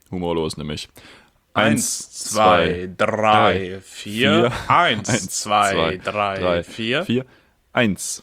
Humorlos nämlich. 1, 2, 3, 4. 1, 2, 3, 4. 1.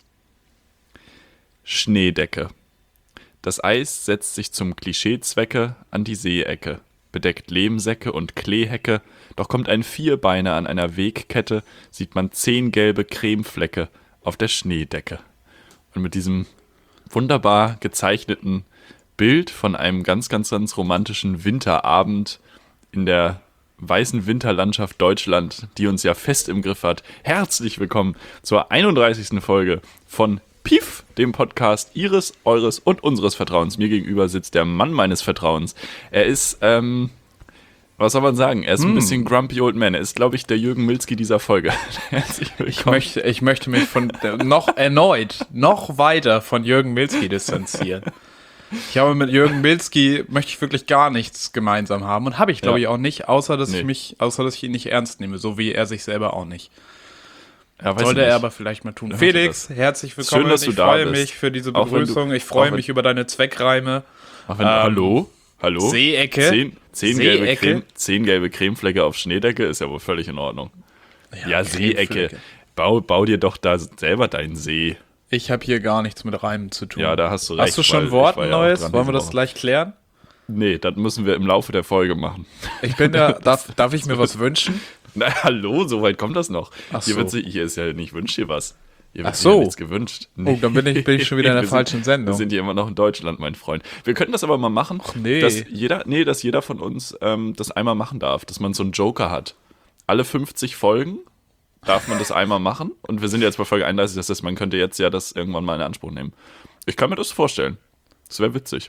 Schneedecke. Das Eis setzt sich zum Klischeezwecke an die Seeecke, bedeckt Lehmsäcke und Kleehecke, doch kommt ein Vierbeiner an einer Wegkette, sieht man 10 gelbe Cremeflecke auf der Schneedecke. Und mit diesem wunderbar gezeichneten Bild von einem ganz, ganz, ganz romantischen Winterabend in der weißen Winterlandschaft Deutschland, die uns ja fest im Griff hat. Herzlich willkommen zur 31. Folge von Pief, dem Podcast Ihres, Eures und unseres Vertrauens. Mir gegenüber sitzt der Mann meines Vertrauens. Er ist, was soll man sagen? Er ist ein bisschen grumpy old man. Er ist, glaube ich, der Jürgen Milzki dieser Folge. Herzlich willkommen. Ich möchte mich noch weiter von Jürgen Milzki distanzieren. Ich habe mit Jürgen Milzki, möchte ich wirklich gar nichts gemeinsam haben. Und habe ich, glaube ich, auch nicht, außer dass ich ihn nicht ernst nehme, so wie er sich selber auch nicht. Ja, sollte er aber vielleicht mal tun. Felix, herzlich willkommen. Schön, dass du ich da freue bist. mich für diese Begrüßung. Ich freue mich über deine Zweckreime. Hallo? Seeecke. 10 gelbe Cremeflecke auf Schneedecke ist ja wohl völlig in Ordnung. Ja, Seeecke. Bau dir doch da selber deinen See. Ich habe hier gar nichts mit Reimen zu tun. Ja, da hast du recht. Hast du schon Wort Neues? Wollen wir das gleich klären? Nee, das müssen wir im Laufe der Folge machen. Ich bin da, darf ich mir was wünschen? Na, hallo, so weit kommt das noch. Ach so. Hier ist ja nicht, wünsch dir was. Hier wird Ach so. ja nichts gewünscht. Nee. Oh, dann bin ich schon wieder in der falschen Sendung. Wir sind hier immer noch in Deutschland, mein Freund. Wir könnten das aber mal machen, nee. dass jeder von uns das einmal machen darf, dass man so einen Joker hat. Alle 50 Folgen darf man das einmal machen. Und wir sind jetzt bei Folge 31, das heißt, man könnte jetzt ja das irgendwann mal in Anspruch nehmen. Ich kann mir das vorstellen. Das wäre witzig.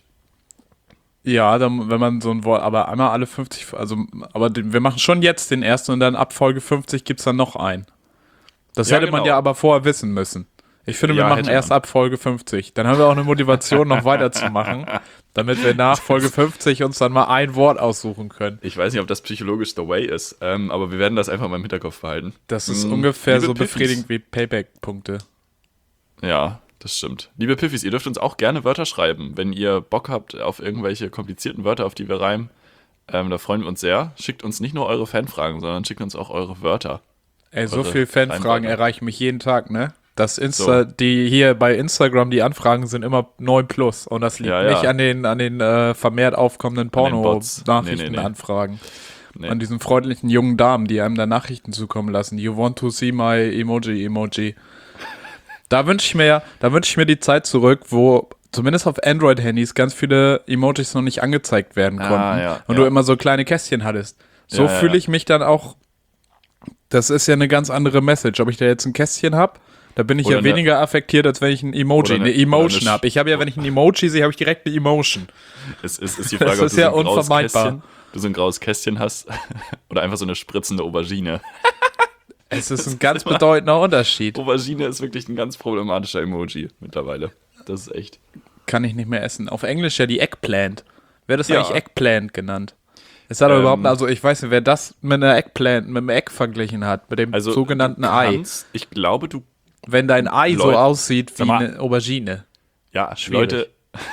Ja, dann, wenn man so ein Wort, aber einmal alle 50, wir machen schon jetzt den ersten und dann ab Folge 50 gibt es dann noch einen. Das hätte man ja aber vorher wissen müssen. Ich finde, wir machen erst ab Folge 50. Dann haben wir auch eine Motivation, noch weiterzumachen, damit wir nach Folge 50 uns dann mal ein Wort aussuchen können. Ich weiß nicht, ob das psychologisch the way ist, aber wir werden das einfach mal im Hinterkopf behalten. Das ist ungefähr so befriedigend wie Payback-Punkte. Ja, das stimmt. Liebe Piffis, ihr dürft uns auch gerne Wörter schreiben, wenn ihr Bock habt auf irgendwelche komplizierten Wörter, auf die wir reimen. Da freuen wir uns sehr. Schickt uns nicht nur eure Fanfragen, sondern schickt uns auch eure Wörter. Ey, so viele Fanfragen erreichen mich jeden Tag, ne? Die hier bei Instagram, die Anfragen sind immer 9+. Und das liegt nicht an den vermehrt aufkommenden Porno-Nachrichtenanfragen. Nee. An diesen freundlichen jungen Damen, die einem da Nachrichten zukommen lassen. You want to see my Emoji. Da wünsche ich mir die Zeit zurück, wo zumindest auf Android-Handys ganz viele Emojis noch nicht angezeigt werden konnten. Und du immer so kleine Kästchen hattest. So fühle ich mich dann auch. Das ist ja eine ganz andere Message. Ob ich da jetzt ein Kästchen habe, da bin ich weniger affektiert, als wenn ich ein Emoji, eine Emotion habe. Ich habe ja, wenn ich ein Emoji sehe, habe ich direkt eine Emotion. Es ist die Frage, das ist ja unvermeidbar. Du so ein graues Kästchen hast oder einfach so eine spritzende Aubergine. Es ist ein ganz bedeutender Unterschied. Aubergine ist wirklich ein ganz problematischer Emoji mittlerweile. Das ist echt. Kann ich nicht mehr essen. Auf Englisch ja die Eggplant. Wer das eigentlich Eggplant genannt? Es hat aber überhaupt, also ich weiß nicht, wer das mit einer Eggplant, mit einem Egg verglichen hat, mit dem sogenannten Ei. Ich glaube, wenn dein Ei so aussieht wie eine Aubergine. Ja, schwierig.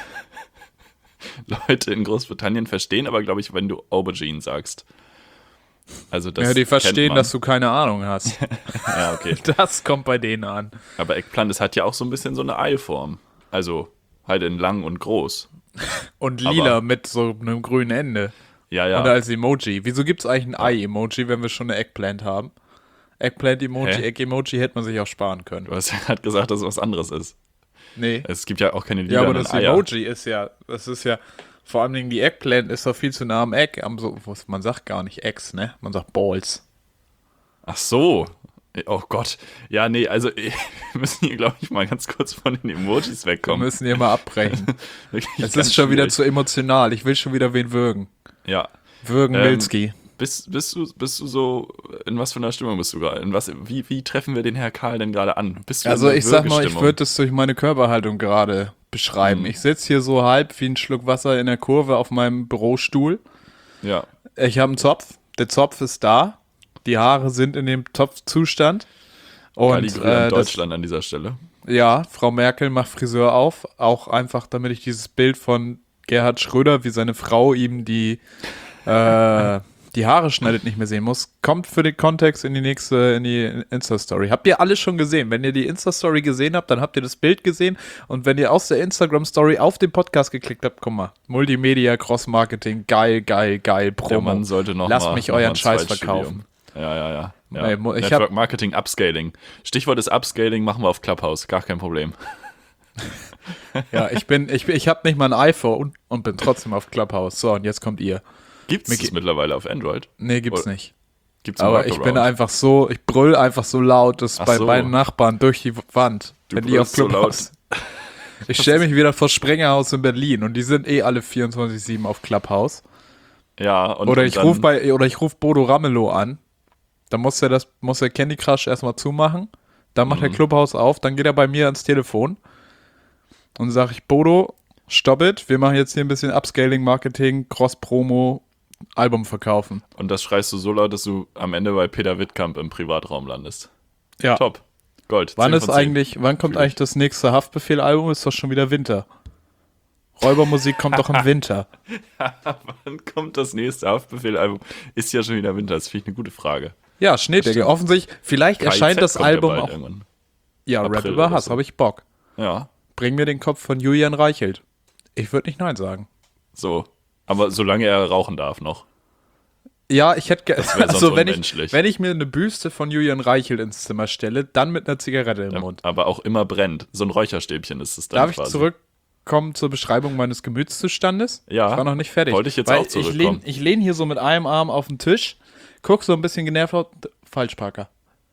Leute in Großbritannien verstehen aber, glaube ich, wenn du Aubergine sagst. Also das die verstehen, dass du keine Ahnung hast. Ja, okay. Das kommt bei denen an. Aber Eggplant, das hat ja auch so ein bisschen so eine Eilform. Also halt in lang und groß. Und lila mit so einem grünen Ende. Ja. Oder als Emoji. Wieso gibt es eigentlich ein Ei-Emoji, wenn wir schon eine Eggplant haben? Eggplant-Emoji, Egg-Emoji hätte man sich auch sparen können. Du hast ja gerade gesagt, dass es was anderes ist. Nee. Es gibt ja auch keine lila Eier. Ja, aber das Eier. Emoji das ist ja, vor allem die Eggplant ist doch viel zu nah am Egg. Man sagt gar nicht Eggs, ne? Man sagt Balls. Ach so. Oh Gott. Ja, nee, also wir müssen hier, glaube ich, mal ganz kurz von den Emojis wegkommen. Wir müssen hier mal abbrechen. Es ist schon wieder zu emotional. Ich will schon wieder wen würgen. Ja. Würgen Milzki. Bist du so, in was für einer Stimmung bist du gerade? Wie treffen wir den Herr Karl denn gerade an? Also ich sag mal, ich würde das durch meine Körperhaltung gerade beschreiben. Ich sitze hier so halb wie ein Schluck Wasser in der Kurve auf meinem Bürostuhl. Ja. Ich habe einen Zopf. Der Zopf ist da. Die Haare sind in dem Topfzustand. Und Deutschland an dieser Stelle. Ja, Frau Merkel macht Friseur auf. Auch einfach, damit ich dieses Bild von Gerhard Schröder, wie seine Frau ihm die die Haare schneidet, nicht mehr sehen muss, kommt für den Kontext in die Insta-Story. Habt ihr alles schon gesehen? Wenn ihr die Insta-Story gesehen habt, dann habt ihr das Bild gesehen. Und wenn ihr aus der Instagram-Story auf den Podcast geklickt habt, guck mal, Multimedia, Cross-Marketing, geil, Promo. Der Mann sollte Lasst mich euren Scheiß verkaufen. Ja. Nee, Network Marketing, Upscaling. Stichwort ist Upscaling, machen wir auf Clubhouse, gar kein Problem. Ja, ich habe nicht mal ein iPhone und bin trotzdem auf Clubhouse. So, und jetzt kommt ihr. Gibt's das mittlerweile auf Android? Nee, gibt's nicht. Gibt's aber ich bin einfach so, ich brüll einfach so laut, dass bei meinen Nachbarn durch die Wand, wenn die auf Clubhouse. So ich stelle mich wieder vor Sprengerhaus in Berlin und die sind alle 24/7 auf Clubhouse. Ja, und oder ich ruf Bodo Ramelow an. Dann muss er Candy Crush erstmal zumachen. Dann macht er Clubhouse auf, dann geht er bei mir ans Telefon und sage ich, Bodo, stop it, wir machen jetzt hier ein bisschen Upscaling, Marketing, Cross-Promo, Album verkaufen. Und das schreist du so laut, dass du am Ende bei Peter Wittkamp im Privatraum landest. Ja. Top. Gold. Wann kommt eigentlich das nächste Haftbefehl-Album? Ist doch schon wieder Winter. Räubermusik kommt doch im Winter. Wann kommt das nächste Haftbefehl-Album? Ist ja schon wieder Winter, das finde ich eine gute Frage. Ja, Schneedecke. Offensichtlich, vielleicht erscheint das Album auch. Irgendwann. Ja, Rap über Hass, habe ich Bock. Ja. Bring mir den Kopf von Julian Reichelt. Ich würde nicht Nein sagen. So, aber solange er rauchen darf noch. Ja, ich hätte also wenn ich mir eine Büste von Julian Reichelt ins Zimmer stelle, dann mit einer Zigarette im Mund. Aber auch immer brennt. So ein Räucherstäbchen ist es dann. Darf ich zurückkommen zur Beschreibung meines Gemütszustandes? Ja. Ich war noch nicht fertig. Wollte ich jetzt auch zurückkommen. Ich lehne hier so mit einem Arm auf den Tisch, guck so ein bisschen genervt auf. Falschparker.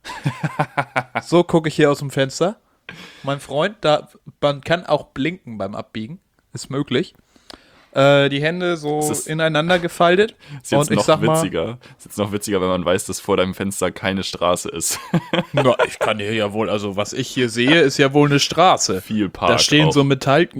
So gucke ich hier aus dem Fenster. Mein Freund, man kann auch blinken beim Abbiegen. Ist möglich. Die Hände so ineinander gefaltet. Ist jetzt noch witziger, wenn man weiß, dass vor deinem Fenster keine Straße ist. Na, ich kann hier ja wohl, also was ich hier sehe, ist ja wohl eine Straße. Viel Park. Da stehen so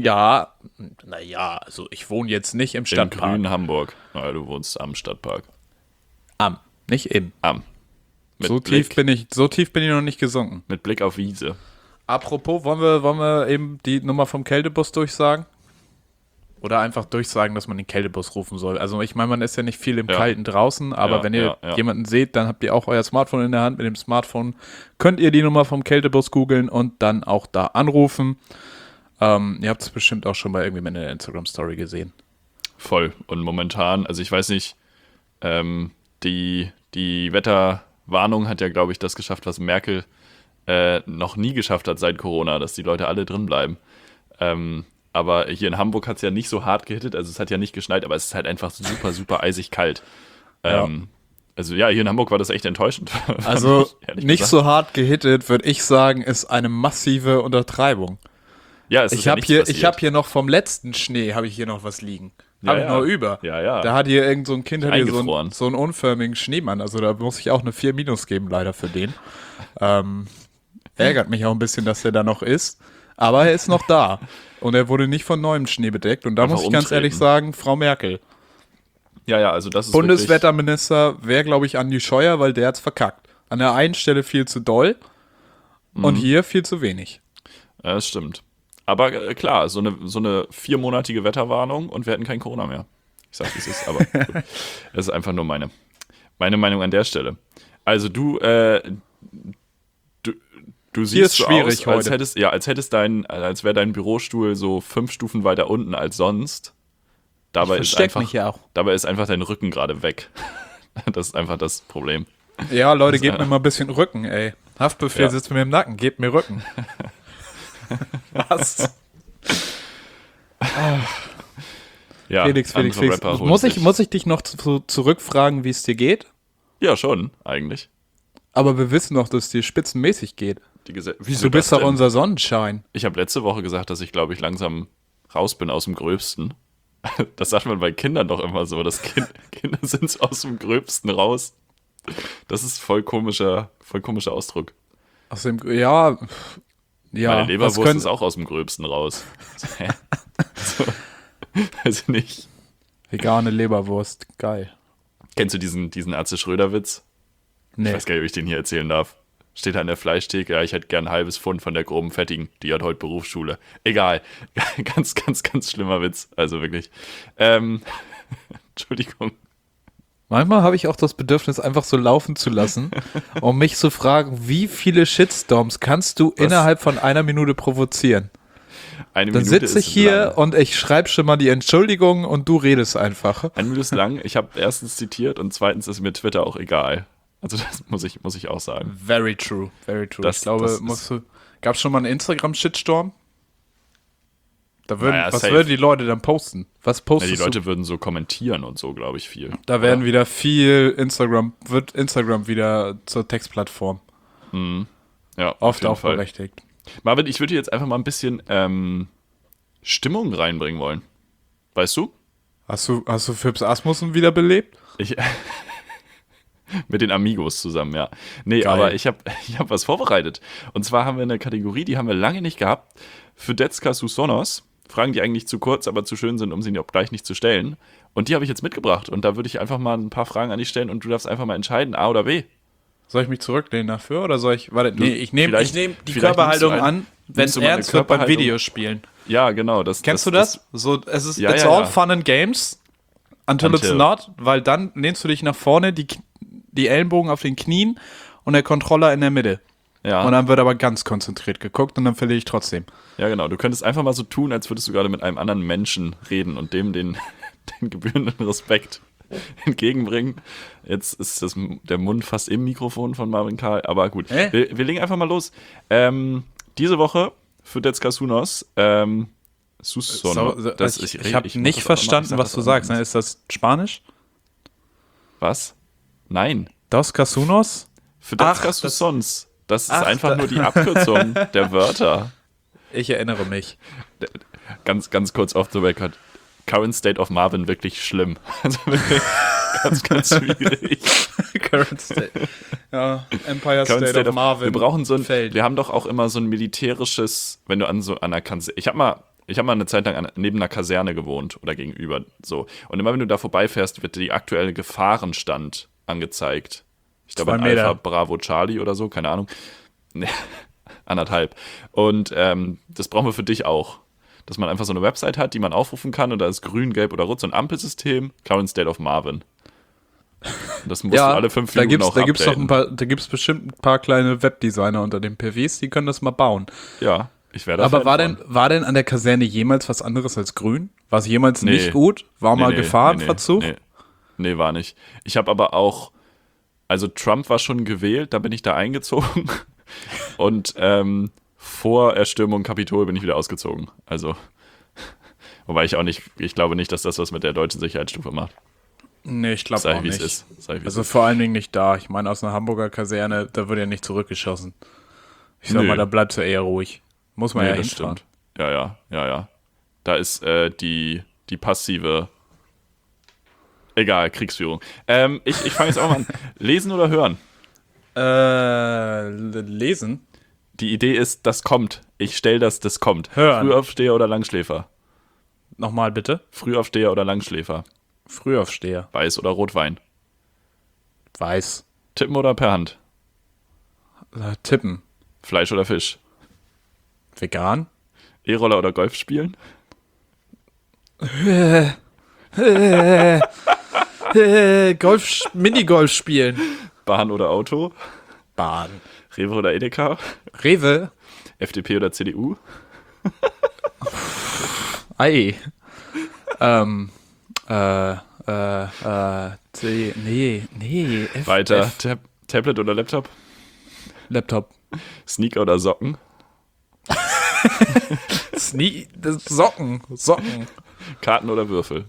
also ich wohne jetzt nicht im Stadtpark. Im grünen Hamburg. Naja, du wohnst am Stadtpark. Nicht im. So Blick. tief bin ich noch nicht gesunken. Mit Blick auf Wiese. Apropos, wollen wir eben die Nummer vom Kältebus durchsagen? Oder einfach durchsagen, dass man den Kältebus rufen soll. Also ich meine, man ist ja nicht viel im Kalten draußen, aber wenn ihr jemanden seht, dann habt ihr auch euer Smartphone in der Hand. Mit dem Smartphone könnt ihr die Nummer vom Kältebus googeln und dann auch da anrufen. Ihr habt es bestimmt auch schon bei irgendjemandem in der Instagram-Story gesehen. Voll. Und momentan, also ich weiß nicht, die Wetterwarnung hat ja, glaube ich, das geschafft, was Merkel noch nie geschafft hat seit Corona, dass die Leute alle drin bleiben. Aber hier in Hamburg hat es ja nicht so hart gehittet, also es hat ja nicht geschneit, aber es ist halt einfach super, super eisig kalt. Also ja, hier in Hamburg war das echt enttäuschend. Also nicht so hart gehittet, würde ich sagen, ist eine massive Untertreibung. Ja, es ist ich habe hier noch vom letzten Schnee, habe ich hier noch was liegen. Habe ich noch über. Ja. Da hat hier irgend so ein Kind so einen unförmigen Schneemann, also da muss ich auch eine 4- geben, leider für den. Ärgert mich auch ein bisschen, dass der da noch ist. Aber er ist noch da. Und er wurde nicht von neuem Schnee bedeckt. Und da muss ich ganz ehrlich sagen, Frau Merkel. Ja, also das ist Bundeswetterminister wäre, glaube ich, Andi Scheuer, weil der hat's verkackt. An der einen Stelle viel zu doll und hier viel zu wenig. Ja, das stimmt. Aber klar, so eine 4-monatige Wetterwarnung und wir hätten kein Corona mehr. Ich sag, wie es ist, aber gut. Das ist einfach nur meine Meinung an der Stelle. Also du siehst so aus, als wäre dein Bürostuhl so 5 Stufen weiter unten als sonst. Dabei ist einfach dein Rücken gerade weg. Das ist einfach das Problem. Ja, Leute, gebt mir mal ein bisschen Rücken, ey. Haftbefehl sitzt mir im Nacken, gebt mir Rücken. Was? Ja, Felix. Muss ich dich noch zurückfragen, wie es dir geht? Ja, schon, eigentlich. Aber wir wissen doch, dass es dir spitzenmäßig geht. Wieso du bist doch unser Sonnenschein. Ich habe letzte Woche gesagt, dass ich, glaube ich, langsam raus bin aus dem Gröbsten. Das sagt man bei Kindern doch immer so, dass Kinder sind aus dem Gröbsten raus. Das ist voll komischer Ausdruck. Aus dem, ja. Meine Leberwurst ist auch aus dem Gröbsten raus. So, weiß ich nicht. Vegane Leberwurst, geil. Kennst du diesen Atze Schröder-Witz? Nee. Ich weiß gar nicht, ob ich den hier erzählen darf. Steht an der Fleischtheke, ja, ich hätte gern ein halbes Pfund von der groben Fettigen, die hat heute Berufsschule. Egal. Ganz, ganz, ganz schlimmer Witz. Also wirklich. Entschuldigung. Manchmal habe ich auch das Bedürfnis, einfach so laufen zu lassen, um mich zu fragen, wie viele Shitstorms kannst du innerhalb von einer Minute provozieren? Dann sitze ich hier und ich schreibe schon mal die Entschuldigung und du redest einfach. 1 Minute ist lang. Ich habe erstens zitiert und zweitens ist mir Twitter auch egal. Also das muss ich auch sagen. Very true, very true. Ich glaube, gab es schon mal einen Instagram-Shitstorm? Was würden die Leute dann posten? Was postest du? Die Leute würden so kommentieren und so, glaube ich, viel. Da werden wieder wird Instagram wieder zur Textplattform. Mhm. Ja, oft auch berechtigt. Marvin, ich würde jetzt einfach mal ein bisschen Stimmung reinbringen wollen. Weißt du? Hast du Phipps Asmussen wiederbelebt? Mit den Amigos zusammen, ja. Nee, geil. Aber ich hab was vorbereitet. Und zwar haben wir eine Kategorie, die haben wir lange nicht gehabt. Für Detska Susonos. Fragen, die eigentlich zu kurz, aber zu schön sind, um sie auch gleich nicht zu stellen. Und die habe ich jetzt mitgebracht. Und da würde ich einfach mal ein paar Fragen an dich stellen und du darfst einfach mal entscheiden, A oder B. Soll ich mich zurücklehnen dafür oder soll ich... Warte, ich nehme die Körperhaltung an, wenn es ernst wird beim Videospielen. Ja, genau. Kennst du das? So, it's all fun and games until it's not, weil dann lehnst du dich nach vorne, die Ellenbogen auf den Knien und der Controller in der Mitte. Ja. Und dann wird aber ganz konzentriert geguckt und dann verliere ich trotzdem. Ja, genau. Du könntest einfach mal so tun, als würdest du gerade mit einem anderen Menschen reden und dem den gebührenden Respekt entgegenbringen. Jetzt ist der Mund fast im Mikrofon von Marvin Karl, aber gut. Wir legen einfach mal los. Diese Woche für Detska Susonos. Ich habe nicht verstanden, was du sagst. Ist das Spanisch? Was? Nein. Dos Casunos? Für Detska Susonos. Das ist einfach nur die Abkürzung der Wörter. Ich erinnere mich. Ganz, ganz kurz off the record. Current State of Marvin wirklich schlimm. Also wirklich ganz, ganz schwierig. Current State. Ja, Empire State of Marvin. Wir brauchen wir haben doch auch immer so ein militärisches, wenn du an einer Kaserne, ich hab mal eine Zeit lang neben einer Kaserne gewohnt oder gegenüber so. Und immer wenn du da vorbeifährst, wird die aktuelle Gefahrenstand angezeigt. Ich glaube, ein Alpha Bravo Charlie oder so, keine Ahnung. Nee, 1,5. Und das brauchen wir für dich auch. Dass man einfach so eine Website hat, die man aufrufen kann und da ist grün, gelb oder rot, so ein Ampelsystem, Current State of Marvin. Und das musst du alle 5 Minuten auch updaten. Da gibt es bestimmt ein paar kleine Webdesigner unter den PWs, die können das mal bauen. Ja, ich werde Aber war denn an der Kaserne jemals was anderes als grün? War es jemals nicht gut? War mal Gefahrenverzug? Nee, war nicht. Ich habe aber auch, also Trump war schon gewählt, da bin ich da eingezogen und vor Erstürmung Kapitol bin ich wieder ausgezogen. Also, wobei ich glaube nicht, dass das was mit der deutschen Sicherheitsstufe macht. Nee, ich glaube auch nicht. Also vor allen Dingen nicht da. Ich meine, aus einer Hamburger Kaserne, da wird ja nicht zurückgeschossen. Ich sag mal, da bleibst du eher ruhig. Muss man ja hinfahren. Stimmt. Ja. Da ist die passive, egal, Kriegsführung. Ich fange jetzt auch mal an. Lesen oder hören? Lesen? Die Idee ist, das kommt. Ich stelle das kommt. Hören. Frühaufsteher oder Langschläfer? Nochmal bitte? Frühaufsteher oder Langschläfer? Frühaufsteher. Weiß oder Rotwein? Weiß. Tippen oder per Hand? Tippen. Fleisch oder Fisch? Vegan. E-Roller oder Golf spielen? Minigolf spielen. Bahn oder Auto? Bahn. Rewe oder Edeka? Rewe. FDP oder CDU? Nee. Weiter. Tablet oder Laptop? Laptop. Sneaker oder Socken? Socken. Karten oder Würfel?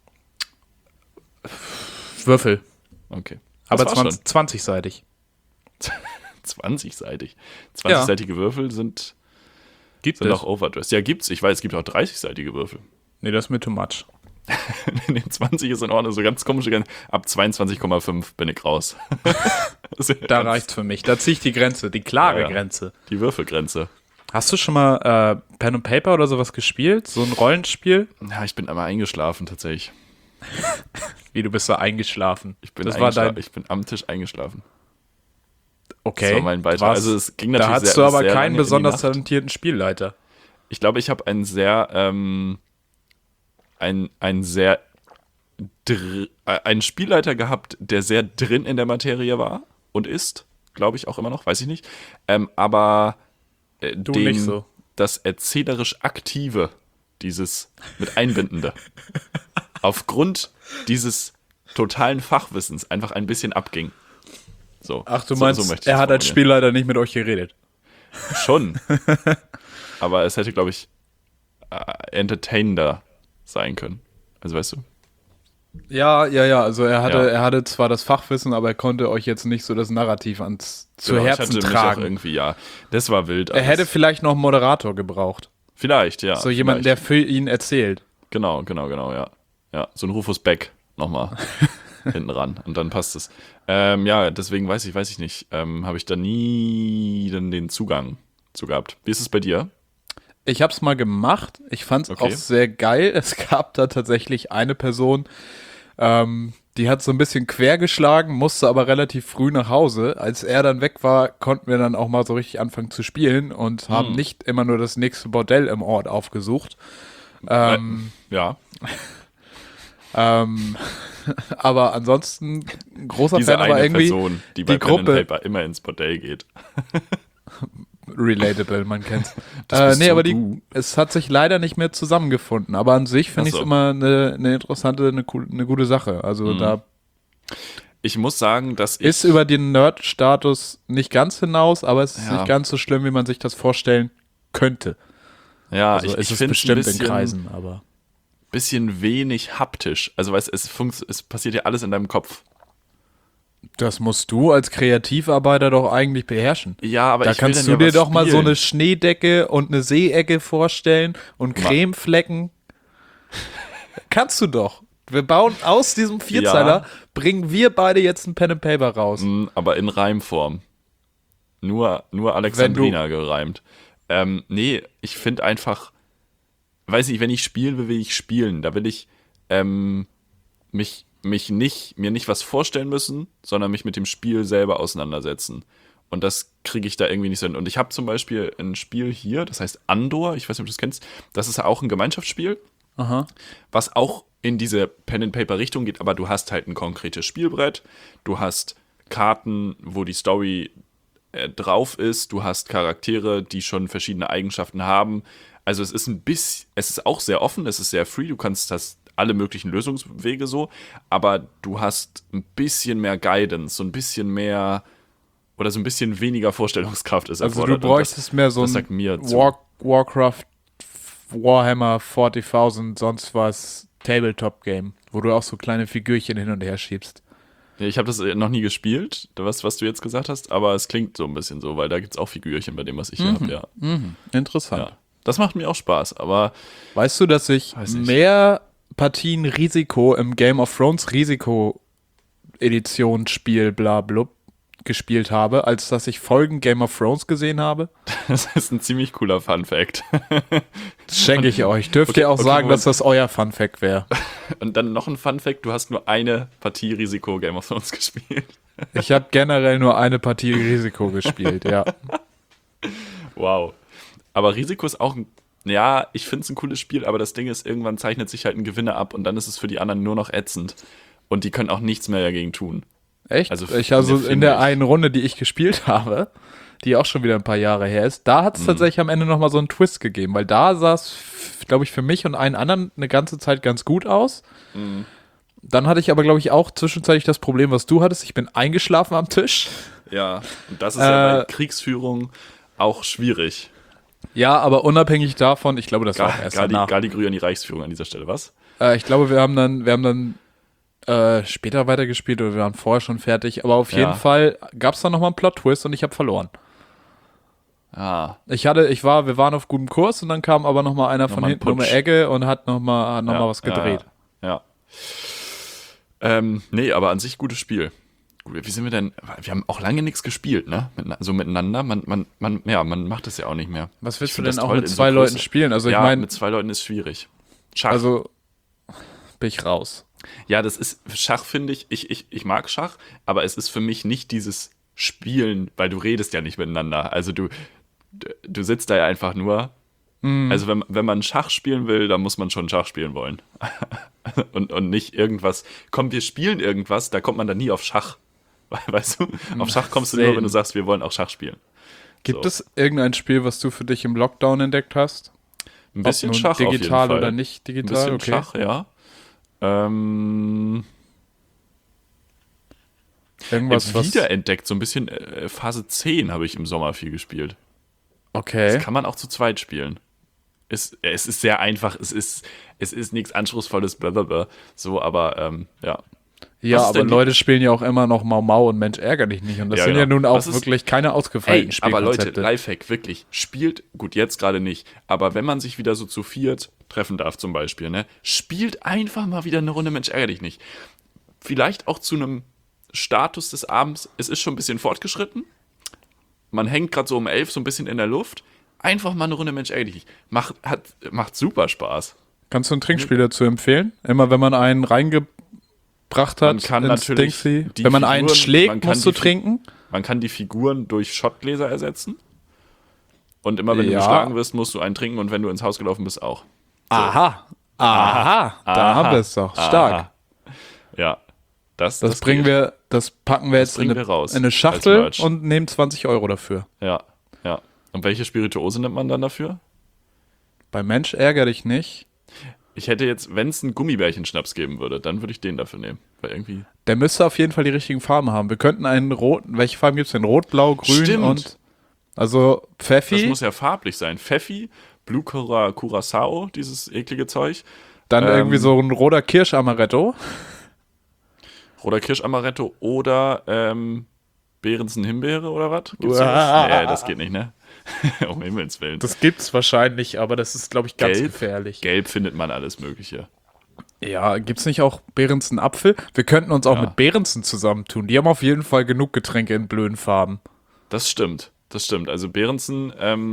Würfel. Okay. Aber 20-seitig. 20-seitig? 20-seitige Würfel sind auch overdressed. Ja, gibt's. Ich weiß, es gibt auch 30-seitige Würfel. Nee, das ist mir too much. Nee, 20 ist in Ordnung. So ganz komisch. Ab 22,5 bin ich raus. Da reicht's für mich. Da ziehe ich die Grenze, die klare Grenze. Die Würfelgrenze. Hast du schon mal Pen and Paper oder sowas gespielt? So ein Rollenspiel? Ja, ich bin einmal eingeschlafen tatsächlich. Wie, du bist da eingeschlafen? Ich bin am Tisch eingeschlafen. Okay. Das war mein Beitrag. Also es ging natürlich da hattest du aber keinen besonders talentierten Spielleiter. Ich glaube, ich habe einen sehr einen Spielleiter gehabt, der sehr drin in der Materie war und ist, glaube ich auch immer noch, weiß ich nicht. Aber nicht so. Das erzählerisch Aktive, dieses mit Einbindende, aufgrund dieses totalen Fachwissens einfach ein bisschen abging. So. Ach, du meinst, so er hat als Spielleiter nicht mit euch geredet? Schon. Aber es hätte, glaube ich, entertainender sein können. Also, weißt du? Ja. Also er hatte zwar das Fachwissen, aber er konnte euch jetzt nicht so das Narrativ zu Herzen tragen. Irgendwie, ja. Das war wild. Er hätte vielleicht noch einen Moderator gebraucht. Vielleicht, ja. So jemand, der für ihn erzählt. Genau, ja. Ja, so ein Rufus Beck nochmal hinten ran und dann passt es. Ja, deswegen weiß ich nicht. Habe ich da nie den Zugang zu gehabt. Wie ist es bei dir? Ich habe es mal gemacht. Ich fand es auch sehr geil. Es gab da tatsächlich eine Person, die hat so ein bisschen quer geschlagen, musste aber relativ früh nach Hause. Als er dann weg war, konnten wir dann auch mal so richtig anfangen zu spielen und haben nicht immer nur das nächste Bordell im Ort aufgesucht. Ja. Aber ansonsten großer Diese Fan, aber irgendwie Person, die bei Gruppe Pen and Paper immer ins Bordell geht. Relatable, man kennt's. Aber es hat sich leider nicht mehr zusammengefunden. Aber an sich finde ich es immer eine interessante, eine gute Sache. Also da. Ich muss sagen, dass ist über den Nerd-Status nicht ganz hinaus, aber es ist nicht ganz so schlimm, wie man sich das vorstellen könnte. Ja, also ich finde bestimmt in Kreisen, aber bisschen wenig haptisch. Also weißt, es passiert ja alles in deinem Kopf. Das musst du als Kreativarbeiter doch eigentlich beherrschen. Ja, aber da kannst du dir doch mal so eine Schneedecke und eine Seeecke vorstellen und Cremeflecken. Kannst du doch. Wir bauen aus diesem Vierzeiler, bringen wir beide jetzt ein Pen and Paper raus. Aber in Reimform. Nur Alexandrina gereimt. Nee, ich finde einfach, weiß nicht, wenn ich spielen will ich spielen. Da will ich mir nicht was vorstellen müssen, sondern mich mit dem Spiel selber auseinandersetzen. Und das kriege ich da irgendwie nicht so hin. Und ich habe zum Beispiel ein Spiel hier, das heißt Andor, ich weiß nicht, ob du das kennst, das ist ja auch ein Gemeinschaftsspiel, was auch in diese Pen-and-Paper-Richtung geht, aber du hast halt ein konkretes Spielbrett, du hast Karten, wo die Story drauf ist, du hast Charaktere, die schon verschiedene Eigenschaften haben. Also es ist auch sehr offen, es ist sehr free, du kannst alle möglichen Lösungswege so, aber du hast ein bisschen mehr Guidance, so ein bisschen mehr oder so ein bisschen weniger Vorstellungskraft ist erfordert. Also du bräuchtest mehr so ein Warcraft, Warhammer 40.000, sonst was Tabletop-Game, wo du auch so kleine Figürchen hin und her schiebst. Ja, ich habe das noch nie gespielt, was du jetzt gesagt hast, aber es klingt so ein bisschen so, weil da gibt es auch Figürchen bei dem, was ich hier habe, ja. Interessant. Ja. Das macht mir auch Spaß, aber weißt du, dass ich mehr Partien Risiko im Game of Thrones Risiko-Edition-Spiel blablub gespielt habe, als dass ich Folgen Game of Thrones gesehen habe? Das ist ein ziemlich cooler Fun-Fact. Das schenke ich euch. Dürft ihr auch sagen, dass das euer Fun-Fact wäre? Und dann noch ein Fun-Fact, du hast nur eine Partie Risiko Game of Thrones gespielt. Ich habe generell nur eine Partie Risiko gespielt, ja. Wow. Aber Risiko ist auch ich finde es ein cooles Spiel, aber das Ding ist, irgendwann zeichnet sich halt ein Gewinner ab und dann ist es für die anderen nur noch ätzend. Und die können auch nichts mehr dagegen tun. Echt? Also in der einen Runde, die ich gespielt habe, die auch schon wieder ein paar Jahre her ist, da hat es tatsächlich am Ende nochmal so einen Twist gegeben, weil da sah es, glaube ich, für mich und einen anderen eine ganze Zeit ganz gut aus. Dann hatte ich aber, glaube ich, auch zwischenzeitlich das Problem, was du hattest. Ich bin eingeschlafen am Tisch. Ja, und das ist ja bei Kriegsführung auch schwierig. Ja, aber unabhängig davon, ich glaube, das war auch erst danach. Galligrü an die Reichsführung an dieser Stelle, was? Ich glaube, wir haben dann später weitergespielt oder wir waren vorher schon fertig, aber auf jeden Fall gab es dann nochmal einen Plot-Twist und ich habe verloren. Ah. Wir waren auf gutem Kurs und dann kam aber nochmal einer von hinten um die Ecke und hat nochmal was gedreht. Ja. Nee, aber an sich gutes Spiel. Wie sind wir denn? Wir haben auch lange nichts gespielt, ne? So miteinander. Man macht das ja auch nicht mehr. Was willst du denn auch mit zwei Leuten spielen? Also ich meine, mit zwei Leuten ist schwierig. Schach. Also bin ich raus. Ja, das ist Schach, finde ich. Ich mag Schach, aber es ist für mich nicht dieses Spielen, weil du redest ja nicht miteinander. Also du sitzt da ja einfach nur Also wenn man Schach spielen will, dann muss man schon Schach spielen wollen. und nicht irgendwas. Komm, wir spielen irgendwas, da kommt man dann nie auf Schach. Weißt du? Auf Schach kommst du nur, wenn du sagst, wir wollen auch Schach spielen. Gibt es irgendein Spiel, was du für dich im Lockdown entdeckt hast? Ein bisschen Schach auf jeden Fall. Digital oder nicht digital? Ein bisschen Schach, ja. Irgendwas, was wiederentdeckt, so ein bisschen Phase 10 habe ich im Sommer viel gespielt. Okay. Das kann man auch zu zweit spielen. Es ist sehr einfach, es ist nichts Anspruchsvolles, blablabla. So, aber ja. Ja, aber Leute spielen ja auch immer noch Mau Mau und Mensch ärger dich nicht. Und das sind ja nun auch wirklich keine ausgefeilten Spielkonzepte. Aber Leute, Lifehack, wirklich, spielt, gut, jetzt gerade nicht, aber wenn man sich wieder so zu viert treffen darf zum Beispiel, ne, spielt einfach mal wieder eine Runde Mensch ärger dich nicht. Vielleicht auch zu einem Status des Abends, es ist schon ein bisschen fortgeschritten, man hängt gerade so um 11 so ein bisschen in der Luft, einfach mal eine Runde Mensch ärger dich nicht. Macht super Spaß. Kannst du ein Trinkspiel dazu empfehlen? Immer wenn man einen reingebracht hat, man kann natürlich wenn man einen schlägt, musst du trinken. Man kann die Figuren durch Schottgläser ersetzen. Und immer wenn du geschlagen wirst, musst du einen trinken und wenn du ins Haus gelaufen bist, auch. So. Aha, da haben wir es doch. Stark. Ja. Das packen wir jetzt in eine Schachtel und nehmen 20 € dafür. Ja. Und welche Spirituose nimmt man dann dafür? Bei Mensch ärger dich nicht. Ich hätte jetzt, wenn es einen Gummibärchen-Schnaps geben würde, dann würde ich den dafür nehmen. Weil irgendwie. Der müsste auf jeden Fall die richtigen Farben haben. Wir könnten einen roten, welche Farben gibt es denn? Rot, Blau, Grün. Stimmt. Und also Pfeffi. Das muss ja farblich sein. Pfeffi, Blue Curacao, dieses eklige Zeug. Dann irgendwie so ein roter Kirschamaretto. Roter Kirschamaretto oder Behrensen Himbeere oder was? Gibt's nee, das geht nicht, ne? Um Himmels Willen. Das gibt's wahrscheinlich, aber das ist, glaube ich, ganz gefährlich. Gelb findet man alles Mögliche. Ja, gibt's nicht auch Behrensen Apfel? Wir könnten uns auch mit Behrensen zusammentun. Die haben auf jeden Fall genug Getränke in blöden Farben. Das stimmt. Also Behrensen,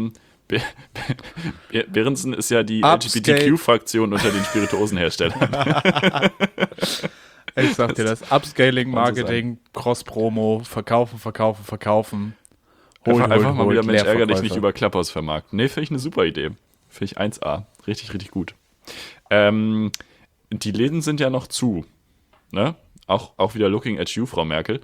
Behrensen ist ja die LGBTQ-Fraktion unter den Spirituosenherstellern. Ich sag dir das. Upscaling, Marketing, Cross-Promo, verkaufen. Einfach mal wieder Mensch ärger dich nicht über Clubhouse vermarkten. Nee, finde ich eine super Idee. Finde ich 1A. Richtig, richtig gut. Die Läden sind ja noch zu. Ne? Auch wieder looking at you, Frau Merkel.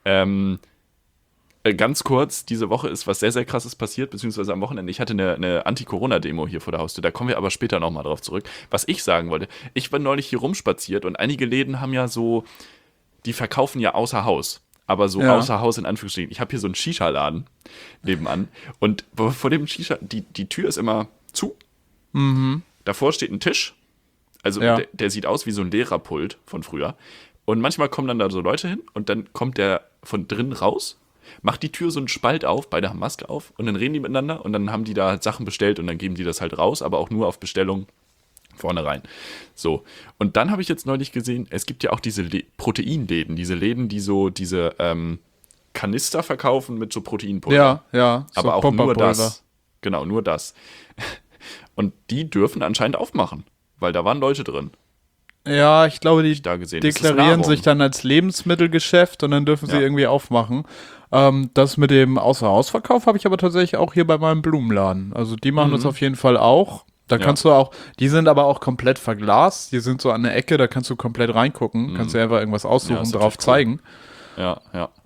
Ganz kurz, diese Woche ist was sehr, sehr Krasses passiert, beziehungsweise am Wochenende. Ich hatte eine Anti-Corona-Demo hier vor der Haustür, da kommen wir aber später nochmal drauf zurück. Was ich sagen wollte, ich war neulich hier rumspaziert und einige Läden haben ja so, die verkaufen ja außer Haus, aber so außer Haus in Anführungsstrichen. Ich habe hier so einen Shisha-Laden nebenan und vor dem Shisha, die Tür ist immer zu, davor steht ein Tisch, also der sieht aus wie so ein Lehrerpult von früher und manchmal kommen dann da so Leute hin und dann kommt der von drin raus, macht die Tür so einen Spalt auf, beide haben Maske auf und dann reden die miteinander und dann haben die da halt Sachen bestellt und dann geben die das halt raus, aber auch nur auf Bestellung vorne rein. So, und dann habe ich jetzt neulich gesehen, es gibt ja auch diese Proteinläden, diese Läden, die so diese Kanister verkaufen mit so Proteinpulver. Ja. Aber auch nur das. Genau, nur das. Und die dürfen anscheinend aufmachen, weil da waren Leute drin. Ja, ich glaube, die deklarieren sich dann als Lebensmittelgeschäft und dann dürfen sie irgendwie aufmachen. Das mit dem Außerhausverkauf habe ich aber tatsächlich auch hier bei meinem Blumenladen. Also die machen das auf jeden Fall auch. Da kannst du auch, die sind aber auch komplett verglast. Die sind so an der Ecke, da kannst du komplett reingucken. Kannst dir einfach irgendwas aussuchen, drauf zeigen. Ja.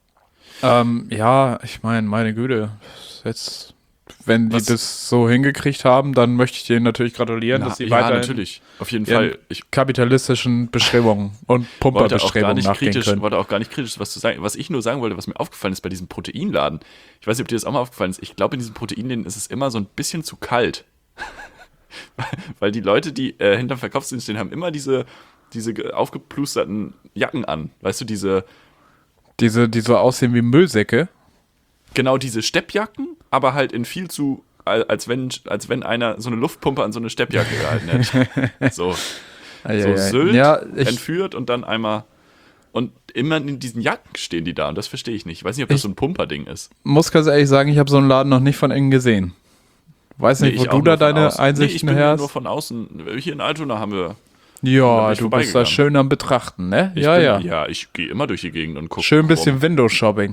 Ich meine Güte, jetzt, wenn die das so hingekriegt haben, dann möchte ich denen natürlich gratulieren, dass sie weiterhin natürlich, auf jeden Fall. Kapitalistischen Bestrebungen und Pumperbestrebungen nachgehen können. Ich wollte auch gar nicht kritisch was zu sagen. Was ich nur sagen wollte, was mir aufgefallen ist bei diesem Proteinladen, ich weiß nicht, ob dir das auch mal aufgefallen ist, ich glaube, in diesen Proteinläden ist es immer so ein bisschen zu kalt. Weil die Leute, die hinterm Verkaufsdienst stehen, haben immer diese aufgeplusterten Jacken an. Weißt du, die so aussehen wie Müllsäcke. Genau, diese Steppjacken, aber halt in viel zu, als wenn einer so eine Luftpumpe an so eine Steppjacke gehalten hätte. So Sylt entführt und dann einmal. Und immer in diesen Jacken stehen die da und das verstehe ich nicht. Ich weiß nicht, ob das so ein Pumperding ist. Muss ganz ehrlich sagen, ich habe so einen Laden noch nicht von innen gesehen. Weiß nicht, wo du da deine Einsichten her hast. Nur von außen. Hier in Altona haben wir. Ja, du bist da schön am Betrachten, ne? Ja, ich gehe immer durch die Gegend und gucke. Schön ein bisschen Windows-Shopping.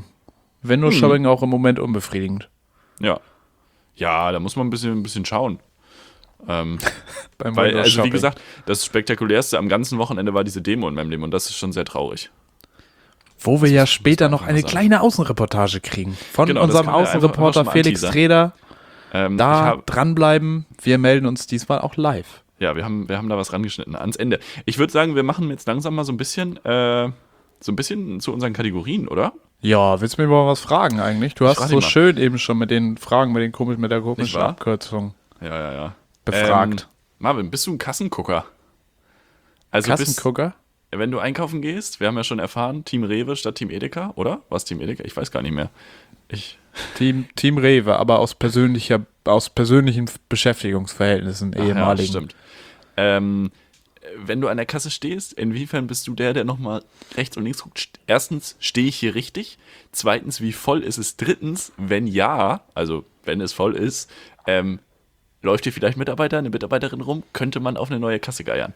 Windows-Shopping auch im Moment unbefriedigend. Ja. Ja, da muss man ein bisschen schauen. Weil, also wie gesagt, das Spektakulärste am ganzen Wochenende war diese Demo in meinem Leben und das ist schon sehr traurig. Wo wir ja später noch eine kleine Außenreportage kriegen. Von unserem Außenreporter Felix Treder. Dranbleiben. Wir melden uns diesmal auch live. Ja, wir haben da was rangeschnitten ans Ende. Ich würde sagen, wir machen jetzt langsam mal so ein bisschen zu unseren Kategorien, oder? Ja, willst du mir mal was fragen eigentlich? Du hast so schön eben schon mit den Fragen, mit der komischen Abkürzung befragt. Marvin, bist du ein Kassengucker? Also Kassengucker? Wenn du einkaufen gehst, wir haben ja schon erfahren, Team Rewe statt Team Edeka, oder? Was Team Edeka? Ich weiß gar nicht mehr. Team Rewe, aber aus persönlichen Beschäftigungsverhältnissen ehemaligen. Ja, stimmt. Wenn du an der Kasse stehst, inwiefern bist du der nochmal rechts und links guckt? Erstens, stehe ich hier richtig? Zweitens, wie voll ist es? Drittens, wenn ja, also wenn es voll ist, läuft hier vielleicht eine Mitarbeiterin rum? Könnte man auf eine neue Kasse geiern?